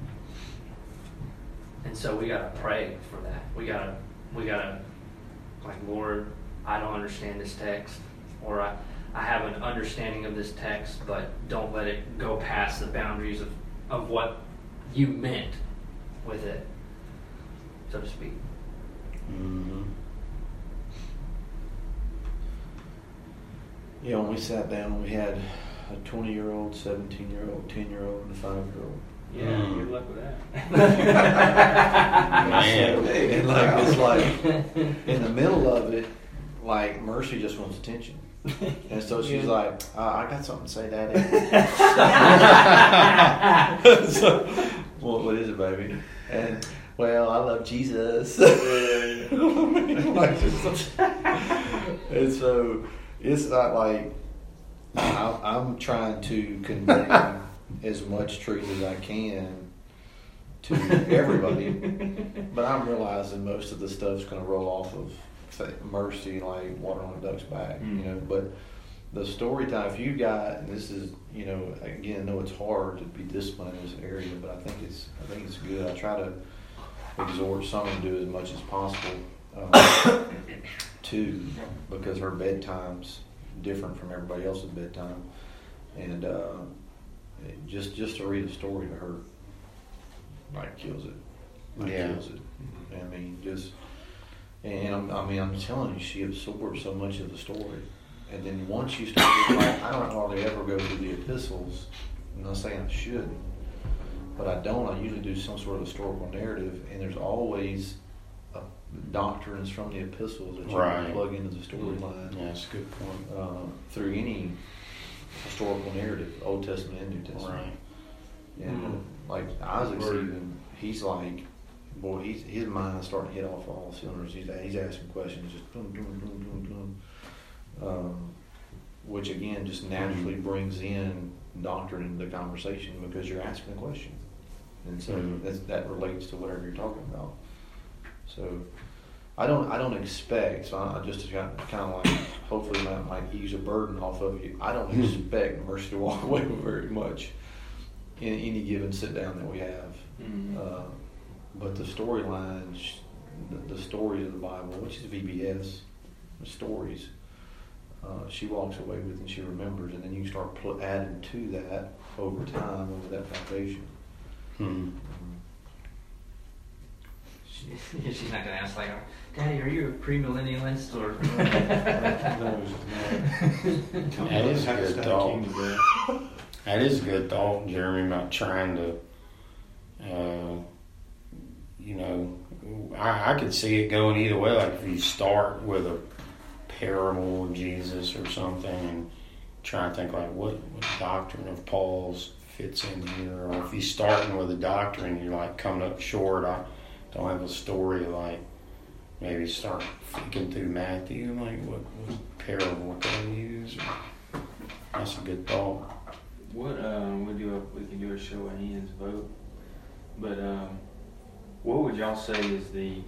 And so we gotta pray for that. We gotta like, Lord, I don't understand this text, or I have an understanding of this text, but don't let it go past the boundaries of what you meant with it, so to speak. Mm-hmm. Yeah, when we sat down, we had a 20-year-old, 17-year-old, 10-year-old, and a 5-year-old. Yeah, good luck with that. Man. And like, it's like, in the middle of it, like, Mercy just wants attention. And so she's like, I got something to say, Daddy. So, well, what is it, baby? And, well, I love Jesus. And so it's not like I'm trying to convey as much truth as I can to everybody, but I'm realizing most of the stuff's going to roll off of Mercy like water on a duck's back, you know. But the story time, if you got, and this is, you know, again, I know it's hard to be disciplined in this area, but I think it's good. I try to exhort someone to do as much as possible too, because her bedtime's different from everybody else's bedtime, and just to read a story to her like kills it. Kills it. I mean, just, and I'm telling you, she absorbs so much of the story, and then once you start getting, like, I don't hardly ever go through the epistles. I'm not saying I should, but I don't. I usually do some sort of historical narrative, and there's always doctrines from the epistles that you can plug into the storyline. Yeah, that's a good point. Through any historical narrative, Old Testament and New Testament. Right. And like Isaac's even, he's like, boy, his mind's starting to hit off all cylinders. He's asking questions, just boom, boom, boom, boom, boom. Which again just naturally brings in doctrine into the conversation because you're asking a question, and so that relates to whatever you're talking about. So I don't expect. So I just kind of like, hopefully that might ease a burden off of you. I don't expect Mercy to walk away with very much in any given sit down that we have. But the storylines, the stories of the Bible, which is VBS, the stories, she walks away with and she remembers, and then you start adding to that over time, over that foundation. She's not going to ask, like, Daddy, are you a premillennialist, or? That is a good thought. That is a good thought, Jeremy, about trying to, you know, I could see it going either way. Like if you start with a parable of Jesus or something and try to think like what doctrine of Paul's fits in here, or if you're starting with a doctrine, you're like coming up short. I don't have a story, like maybe start thinking through Matthew, like what parable can I use? That's a good thought. What we can do a show of hands vote, but what would y'all say is the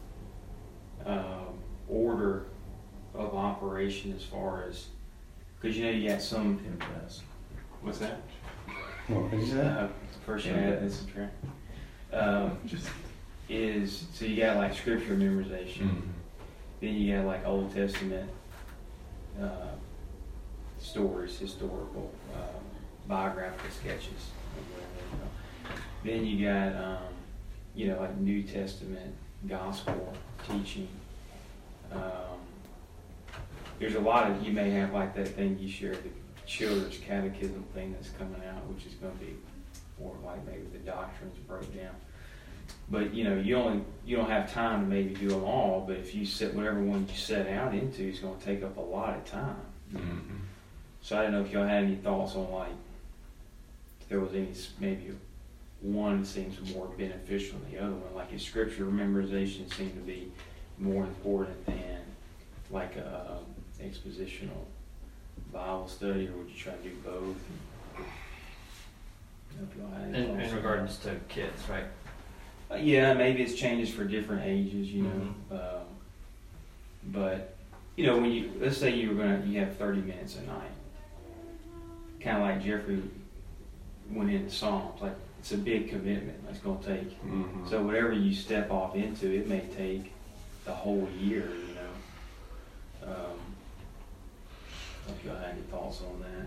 order of operation as far as, because you know you got some. What's that? What is that? First you add this and is so you got like scripture memorization, then you got like Old Testament stories, historical, biographical sketches, then you got like New Testament gospel teaching. There's a lot of, you may have like that thing you shared children's catechism thing that's coming out, which is going to be more like maybe the doctrines breakdown. But you don't have time to maybe do them all. But if you set whatever one you set out into, it's going to take up a lot of time. Mm-hmm. So I don't know if y'all had any thoughts on like if there was any maybe one that seems more beneficial than the other one. Like, is scripture memorization seem to be more important than like a expositional Bible study, or would you try to do both? I don't know if y'all had any thoughts In on regards to kids, right? that. Yeah, maybe it's changes for different ages, but when you let's say you have 30 minutes a night, kind of like Jeffrey went into Psalms, like it's a big commitment it's going to take. Mm-hmm. So whatever you step off into, it may take the whole year. If y'all had any thoughts on that,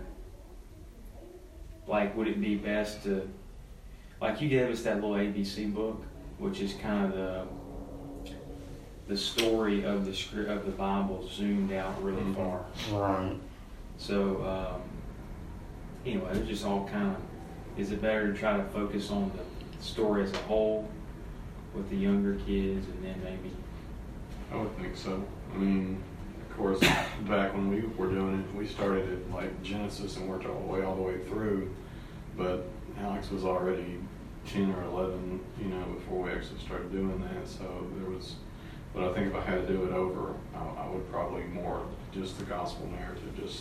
like would it be best to, like you gave us that little ABC book, which is kind of the story of the script of the Bible zoomed out really far. Right. So anyway, it's just all kind of. Is it better to try to focus on the story as a whole with the younger kids, and then maybe? I would think so. I mean, of course, back when we were doing it, we started at like Genesis and worked all the way through. But Alex was already 10 or 11, before we actually started doing that. So there was. But I think if I had to do it over, I would probably more just the gospel narrative, just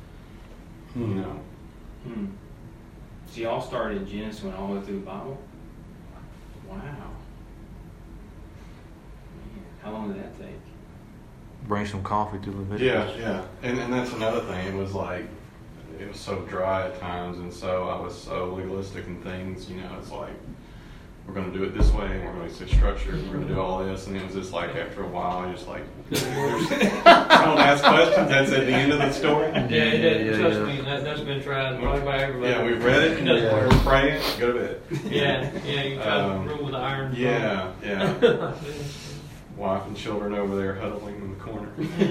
So y'all started in Genesis, went all the way through the Bible? Wow. Man, how long did that take? Bring some coffee to Leviticus. Yeah. And that's another thing. It was like, it was so dry at times, and so I was so legalistic in things, it's like, we're going to do it this way, and we're going to stay structured, and we're going to do all this, and it was just like, after a while, I just like, don't ask questions, that's at the end of the story. Trust me, that's been tried probably by everybody. Yeah, we've read it, and we're praying, go to bed. You try to rule with the iron. Yeah. Wife and children over there huddling in the corner.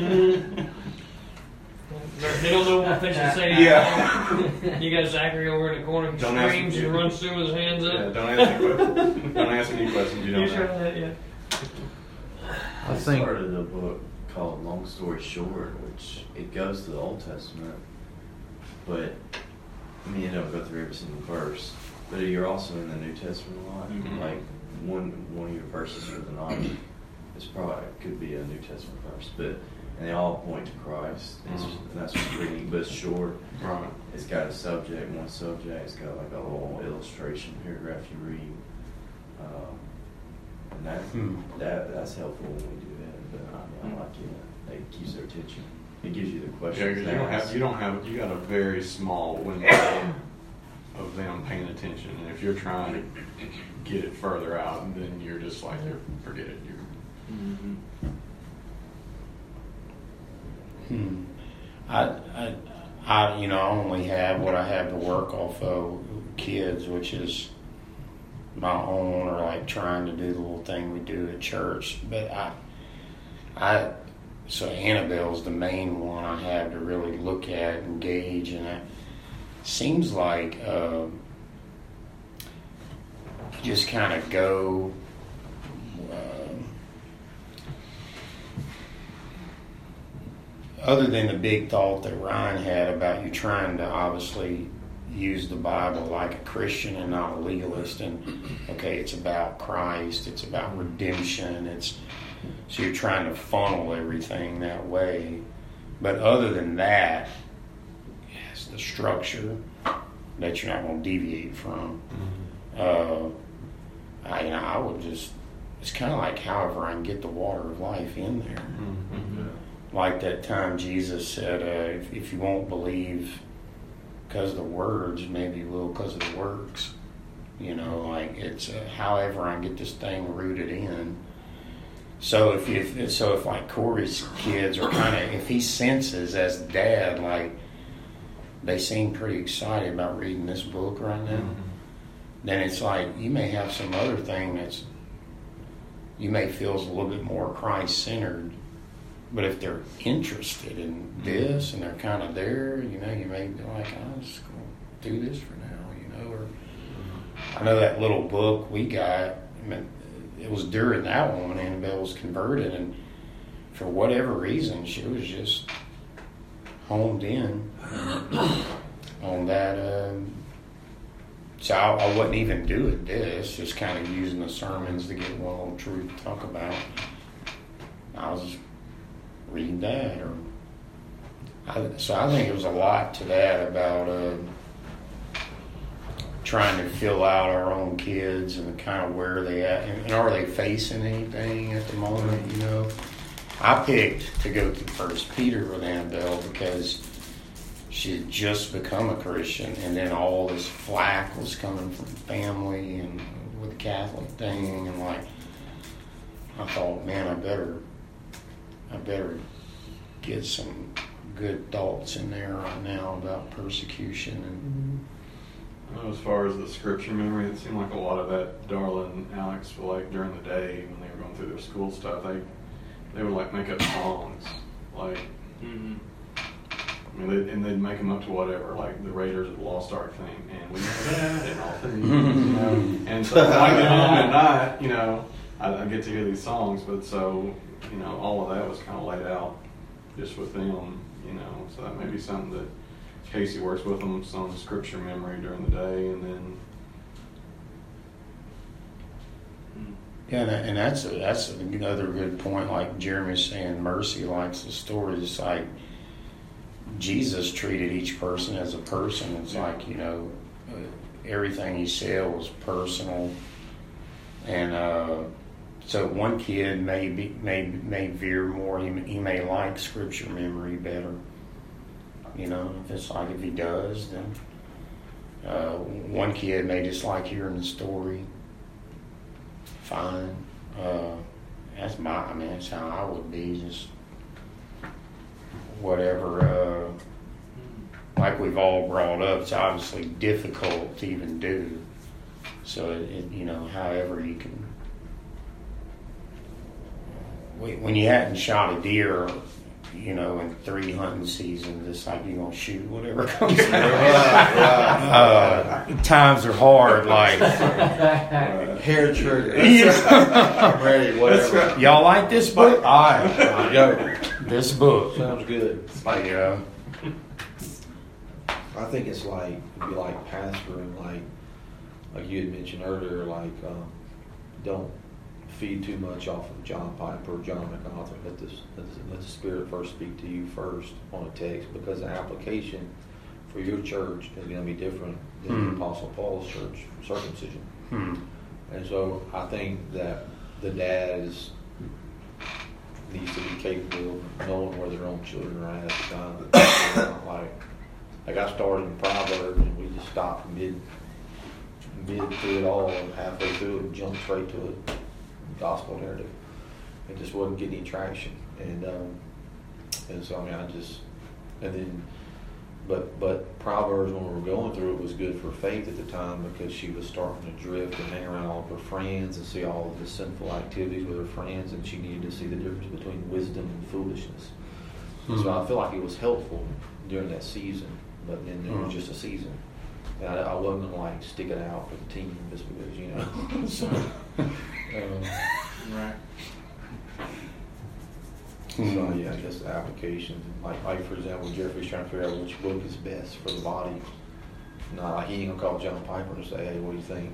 They don't know what they should say. Yeah. You got Zachary over in the corner, Don't ask screams him. and runs through with his hands up. Yeah, don't ask any questions. Don't ask any questions you don't You try know. that, yeah. I started a book called Long Story Short, which it goes to the Old Testament, but it don't go through every single verse. But you're also in the New Testament a lot. Mm-hmm. Like one of your verses for the night is probably could be a New Testament verse, and they all point to Christ. And that's what's reading, but it's short. Right. It's got a subject, one subject. It's got like a little illustration paragraph you read, and that's helpful when we do that. But I like it. It keeps their attention. It gives you the Yeah, questions. because you got a very small window of them paying attention, and if you're trying to get it further out, then you're just like, forget it. I only have what I have to work off of kids, which is my own, or like trying to do the little thing we do at church. But so Annabelle's the main one I have to really look at and gauge, and it seems like just kind of go. Other than the big thought that Ryan had about you trying to obviously use the Bible like a Christian and not a legalist, and it's about Christ, it's about redemption, so you're trying to funnel everything that way. But other than that, it's the structure that you're not going to deviate from. I would just, it's kind of like however I can get the water of life in there. Like that time Jesus said, if you won't believe because of the words, maybe you will because of the works. It's however I get this thing rooted in. So if like Corey's kids are kind of, if he senses as dad, like they seem pretty excited about reading this book right now, then it's like you may have some other thing that's you may feel is a little bit more Christ-centered But if they're interested in this and they're kind of there, you know, you may be like, I'm just going to do this for now, you know. Or I know that little book we got, I mean, it was during that one when Annabelle was converted, and for whatever reason, she was just honed in on that. So I wouldn't even do it this, just kind of using the sermons to get one little truth to talk about. I was reading that, so I think there was a lot to that about trying to fill out our own kids and kind of where they at, and are they facing anything at the moment, you know. I picked to go through First Peter with Annabelle because she had just become a Christian, and then all this flack was coming from family and with the Catholic thing, and like I thought, man, I better get some good thoughts in there right now about persecution. And As far as the scripture memory, it seemed like a lot of that Darla and Alex were like during the day when they were going through their school stuff, they would like make up songs, like, I mean, and they'd make them up to whatever, like the Raiders of the Lost Ark thing, and we know that, and all things, you know. And so when I get home at night, you know, I get to hear these songs, but so, you know, all of that was kind of laid out just with them, you know, so that may be something that Casey works with them, some scripture memory during the day, and then. yeah, and that's another good point. Like Jeremy's saying, Mercy likes the stories. It's like Jesus treated each person as a person. It's like, you know, everything he said was personal, and so one kid may veer more. He may like scripture memory better. You know, if he does, then one kid may just like hearing the story. Fine. That's how I would be, just whatever. Like we've all brought up, it's obviously difficult to even do. So you know, however you can. When you hadn't shot a deer, you know, in 3 hunting seasons, it's like you're going to shoot whatever comes out. Times are hard, like. Hair trigger. I'm ready, whatever. Y'all like this book? All right. Go. This book. Sounds good. Yeah. I think it's like, it'd be like pastoring, like you had mentioned earlier, like, don't feed too much off of John Piper or John MacArthur. Let the Spirit first speak to you first on a text, because the application for your church is going to be different than the Apostle Paul's church for circumcision. And so I think that the dads needs to be capable of knowing where their own children are at the time. Like I started in Proverbs and we just stopped mid through it all, and halfway through it and jumped straight to it. Gospel narrative. It just wasn't getting any traction, and so but Proverbs, when we were going through it, was good for Faith at the time, because she was starting to drift and hang around all of her friends and see all of the sinful activities with her friends, and she needed to see the difference between wisdom and foolishness. So I feel like it was helpful during that season, but then it was just a season. And I wasn't gonna like stick it out for the team just because, you know. So, Right. So yeah, I guess the application, like for example, Jeffrey's trying to figure out which book is best for the body. Not like he ain't gonna call John Piper and say, "Hey, what do you think?"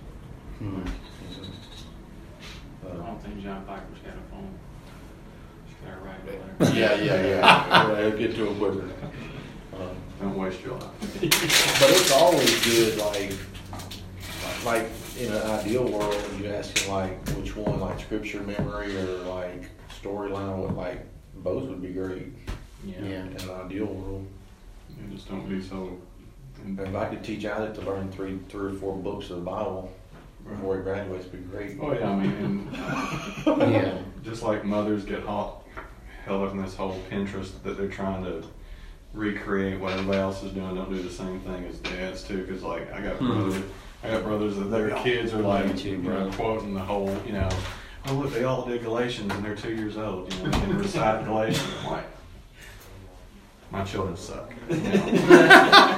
I don't think John Piper's got a phone. She's got to write a letter. Yeah. I'll get to it quicker. Don't waste your life. But it's always good, like in an ideal world, you asking like which one, like scripture memory or like storyline, what like both would be great. Yeah. In an ideal world. You just don't be so. If I could teach Isaac to learn three or four books of the Bible before he graduates, would be great. Oh yeah, I mean, Yeah. just like mothers get held up in this whole Pinterest that they're trying to recreate what everybody else is doing. Don't do the same thing as dads too, because like I got brothers that their kids are like Me too, bro. quoting the whole, oh look, they all did Galatians and they're 2 years old, you know, they can recite Galatians. I'm like, my children suck. You know?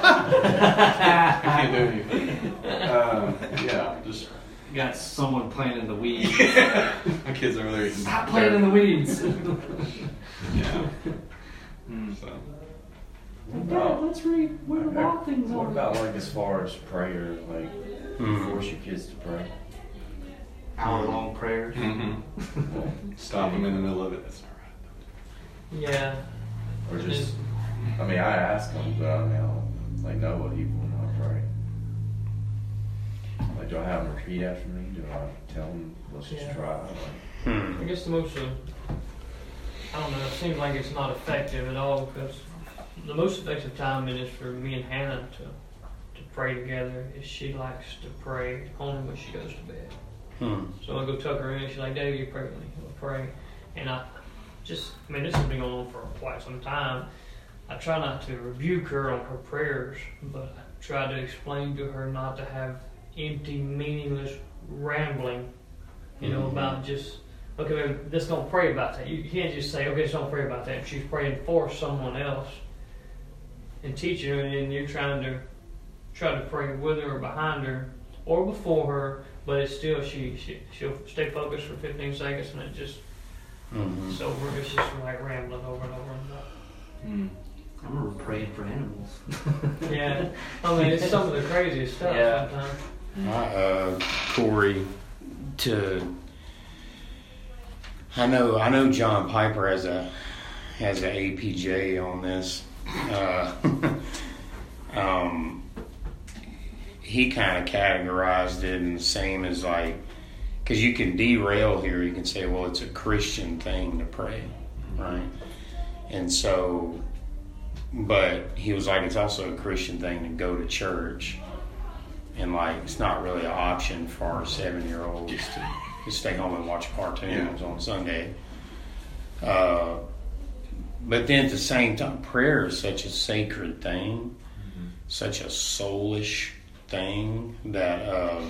I can't do anything. Yeah, just You got someone playing in the weeds. my kids over there. eating Stop playing in the weeds. Yeah. So. Dad, let's read where the wild things What are. about like as far as prayer, like force your kids to pray? Hour-long prayers. Stop them in the middle of it. That's all Yeah. Or just, I mean, I ask them, but I mean, I don't like know what he will not pray. Like, do I have them repeat after me? Do I tell them, let's just Yeah. try? Like, I guess the most, I don't know, it seems like it's not effective at all because the most effective time it is for me and Hannah to pray together is she likes to pray only when she goes to bed. So I'll go tuck her in and she's like, Daddy, you pray with me. We'll pray. And this has been going on for quite some time. I try not to rebuke her on her prayers, but I try to explain to her not to have empty, meaningless rambling, about just, okay, let's don't pray about that. You can't just say, okay, just don't pray about that. If she's praying for someone else and teaching her, and then you're trying to pray with her or behind her or before her, but it's still, she'll stay focused for 15 seconds and it just, it's over. It's just like rambling over and over and over. I remember praying for animals. Yeah, I mean, it's some of the craziest stuff sometimes. Corey, I know John Piper has a APJ on this. He kind of categorized it in the same as like, because you can derail here. You can say, well, it's a Christian thing to pray, right? And so, but he was like, it's also a Christian thing to go to church. And like, it's not really an option for our 7-year-olds to stay home and watch cartoons on Sunday. But then at the same time, prayer is such a sacred thing, such a soulish thing that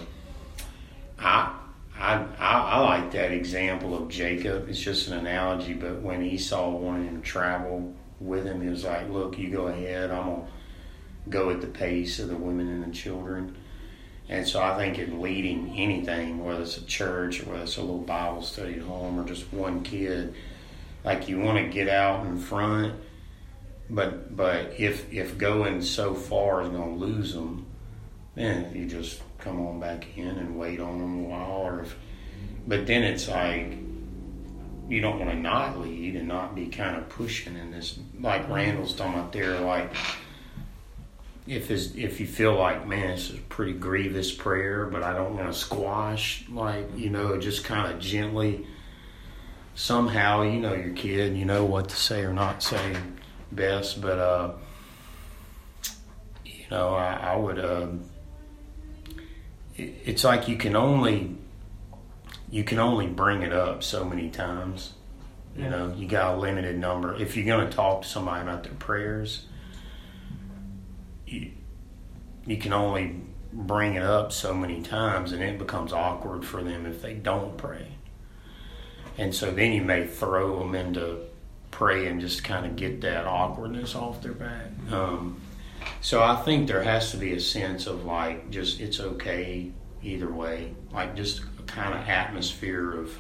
I like that example of Jacob. It's just an analogy, but when Esau wanted him to travel with him, he was like, look, you go ahead, I'm going to go at the pace of the women and the children. And so I think in leading anything, whether it's a church or whether it's a little Bible study at home or just one kid, like you want to get out in front, but if going so far is going to lose them, then you just come on back in and wait on them a while. But then it's like you don't want to not lead and not be kind of pushing in this, like Randall's talking about there, like if you feel like, man, this is a pretty grievous prayer, but I don't want to squash, like, just kind of gently, somehow, your kid, what to say or not say best, but, I would, it's like you can only bring it up so many times. You got a limited number. If you're going to talk to somebody about their prayers, you can only bring it up so many times, and it becomes awkward for them if they don't pray. And so then you may throw them into pray and just kind of get that awkwardness off their back. So I think there has to be a sense of like, just it's okay either way, like just a kind of atmosphere of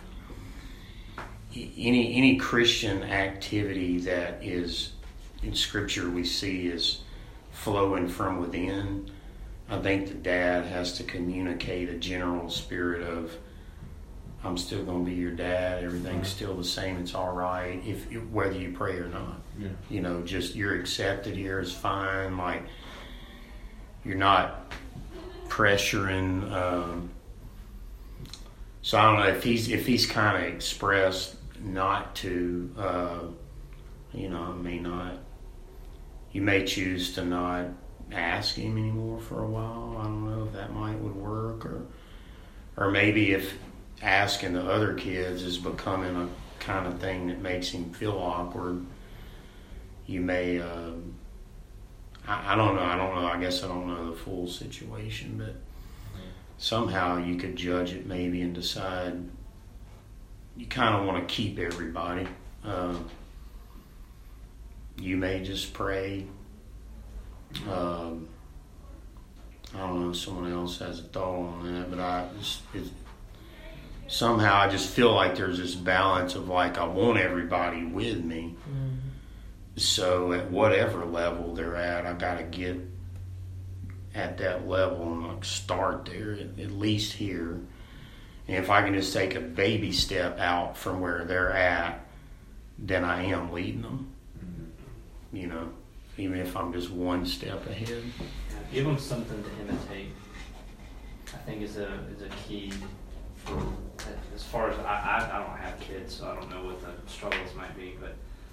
any Christian activity that is in Scripture we see is flowing from within. I think the dad has to communicate a general spirit of, I'm still going to be your dad. Everything's still the same. It's all right, whether you pray or not. Yeah. Just you're accepted here is fine. Like you're not pressuring. So I don't know if he's kind of expressed not to. May not. You may choose to not ask him anymore for a while. I don't know if that would work, or maybe if asking the other kids is becoming a kind of thing that makes him feel awkward, you may I don't know I guess I don't know the full situation, but somehow you could judge it maybe and decide you kind of want to keep everybody. You may just pray. I don't know if someone else has a thought on that, but somehow I just feel like there's this balance of like I want everybody with me. Mm-hmm. So at whatever level they're at, I got to get at that level and like start there, at least here. And if I can just take a baby step out from where they're at, then I am leading them. You know, even if I'm just one step ahead. Give them something to imitate. I think is a key for as far as I don't have kids, so I don't know what the struggles might be, but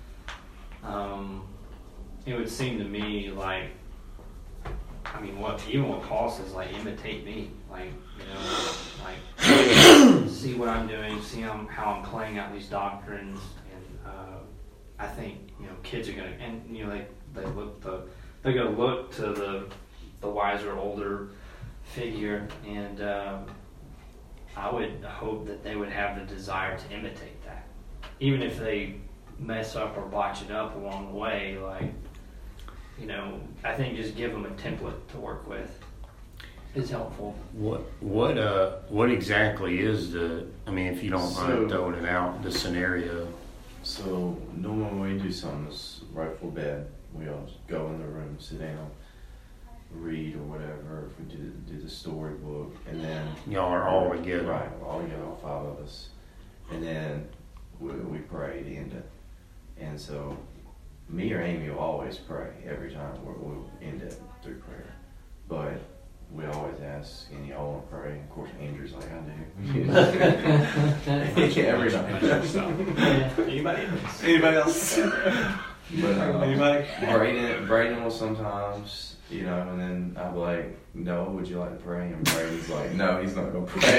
it would seem to me like, I mean, what Paul says, like, imitate me, like, you know, like see what I'm doing, see how I'm playing out these doctrines, and I think, you know, kids are gonna, and you know, they're gonna look to the wiser, older figure, and I would hope that they would have the desire to imitate that, even if they mess up or botch it up along the way. Like, you know, I think just give them a template to work with is helpful. What exactly is I mean, if you don't mind throwing it out, the scenario? So normally when we do something that's right before bed, we all go in the room, sit down, read or whatever. If we do the storybook, and then y'all are all together, right? All together, all 5 of us, and then we pray to end it. And so me or Amy will always pray every time. We'll end it through prayer, but we always ask, and y'all want to pray. Of course, Andrew's like, I do. Every night. Anybody else? But Anybody? Braden will sometimes, you know, and then I'll be like, no, would you like to pray? And Braden's like, no, he's not going to pray.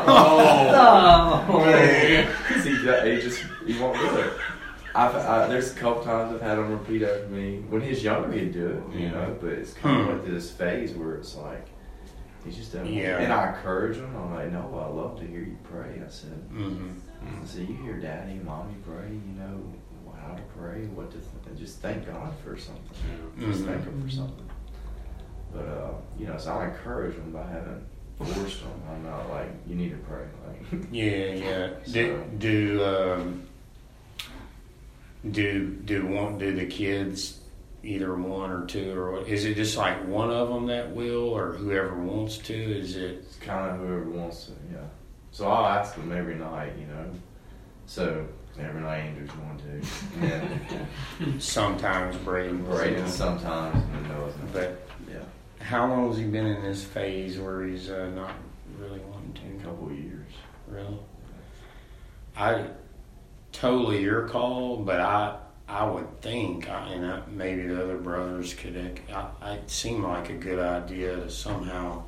He won't do it. There's a couple times I've had him repeat after me. When he's younger, he'd do it, you know, but it's kind of like this phase where it's like, he just doesn't. Yeah. And I encourage him. I'm like, no, I love to hear you pray. I said, I said, you hear daddy and mommy pray, you know how to pray, what to just thank God for something. Just thank him for something. But, you know, so I encourage them by having forced them. I'm not like, you need to pray. Like, yeah. So, Do the kids, either one or two, or is it just like one of them that will, or whoever wants to? Is it? It's kind of whoever wants to, yeah. So I'll ask them every night, you know. So every night Andrew's going to, and then Sometimes Braden. sometimes, and Noah's not. But Yeah, how long has he been in this phase where he's not really wanting a to? couple of years. Really? I totally your call, but I would think, maybe the other brothers could. It seemed like a good idea to somehow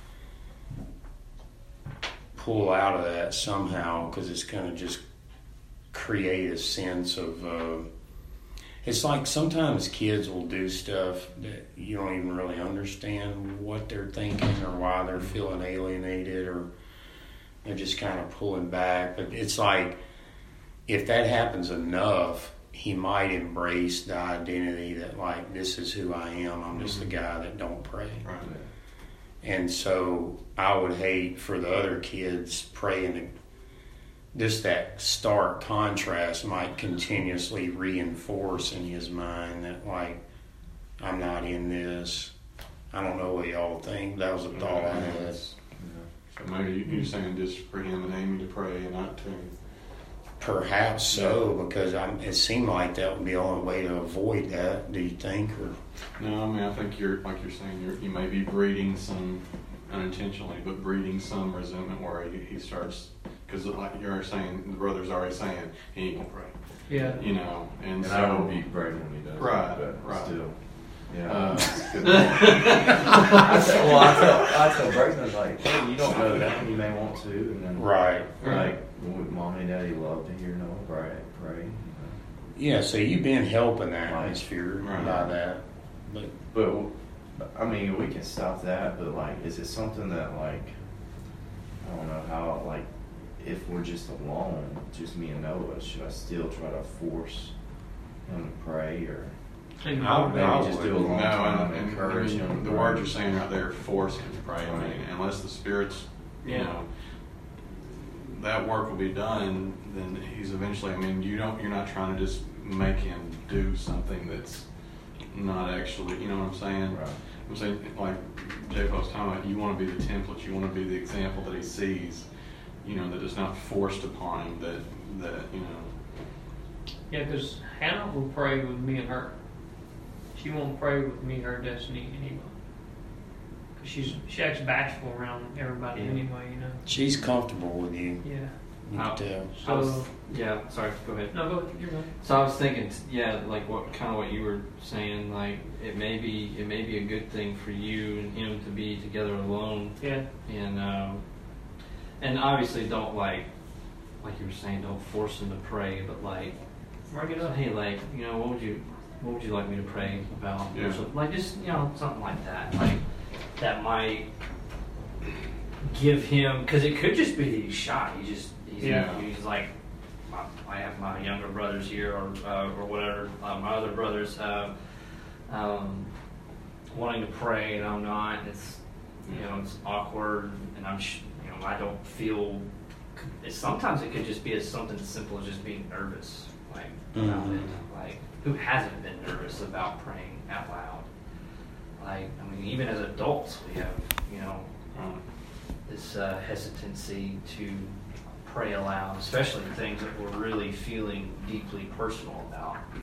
pull out of that somehow, because it's going to just create a sense of. It's like sometimes kids will do stuff that you don't even really understand what they're thinking or why they're feeling alienated, or they're just kind of pulling back. But it's like, if that happens enough, he might embrace the identity that, like, this is who I am. I'm just the guy that don't pray. Right. And so I would hate for the other kids praying. Just that stark contrast might continuously reinforce in his mind that, like, I'm not in this. I don't know what y'all think. That was a thought I had. So maybe you're saying just for him and Amy to pray and not to. Perhaps so, because it seemed like that would be the only way to avoid that. Do you think? Or No, I mean, I think you're saying you may be breeding some unintentionally, but breeding some resentment where he starts, because like you're saying, the brother's already saying he ain't gonna pray. Yeah. You know, and so I don't beat Braden when he does. Right, But right. still. Yeah. I tell Braden, I was like, hey, you don't know that, you may want to, and then right. like mommy and daddy love to hear Noah pray. You know. Yeah. So you've been helping the atmosphere Right. by that, But I mean, we can stop that. But like, is it something that, like, I don't know how, like, if we're just alone, just me and Noah, should I still try to force him to pray, or maybe just do a long time and encourage him? The word you're saying right there, force him to pray. I mean, unless the Spirit's, you Yeah. know, that work will be done, then he's eventually, I mean, you're not trying to just make him do something that's not actually, you know what I'm saying? Right. I'm saying, like Jeff was talking about, you want to be the template, you want to be the example that he sees, you know, that is not forced upon him, that you know. Yeah, because Hannah will pray with me and her. She won't pray with me, her Destiny, anyway. Cause she acts bashful around everybody anyway, you know. She's comfortable with you. Yeah. You can tell. So Yeah, sorry, go ahead. no, go. You're good. So I was thinking, yeah, like what you were saying, like it may be a good thing for you and him to be together alone, Yeah. and obviously don't like you were saying, don't force him to pray, but like, Bring it up. hey, like, you know, what would you like me to pray about? Yeah. Or something. Like just, you know, something like that, like that might give him, because it could just be that he's shy. He's like, I have my younger brothers here, or whatever, my other brothers wanting to pray, and I'm not. It's, you know, it's awkward, and you know, I don't feel. Sometimes it could just be as something as simple as just being nervous, like about it. Like, who hasn't been nervous about praying out loud? Like, I mean, even as adults, we have, you know, this hesitancy to pray aloud, especially things that we're really feeling deeply personal about.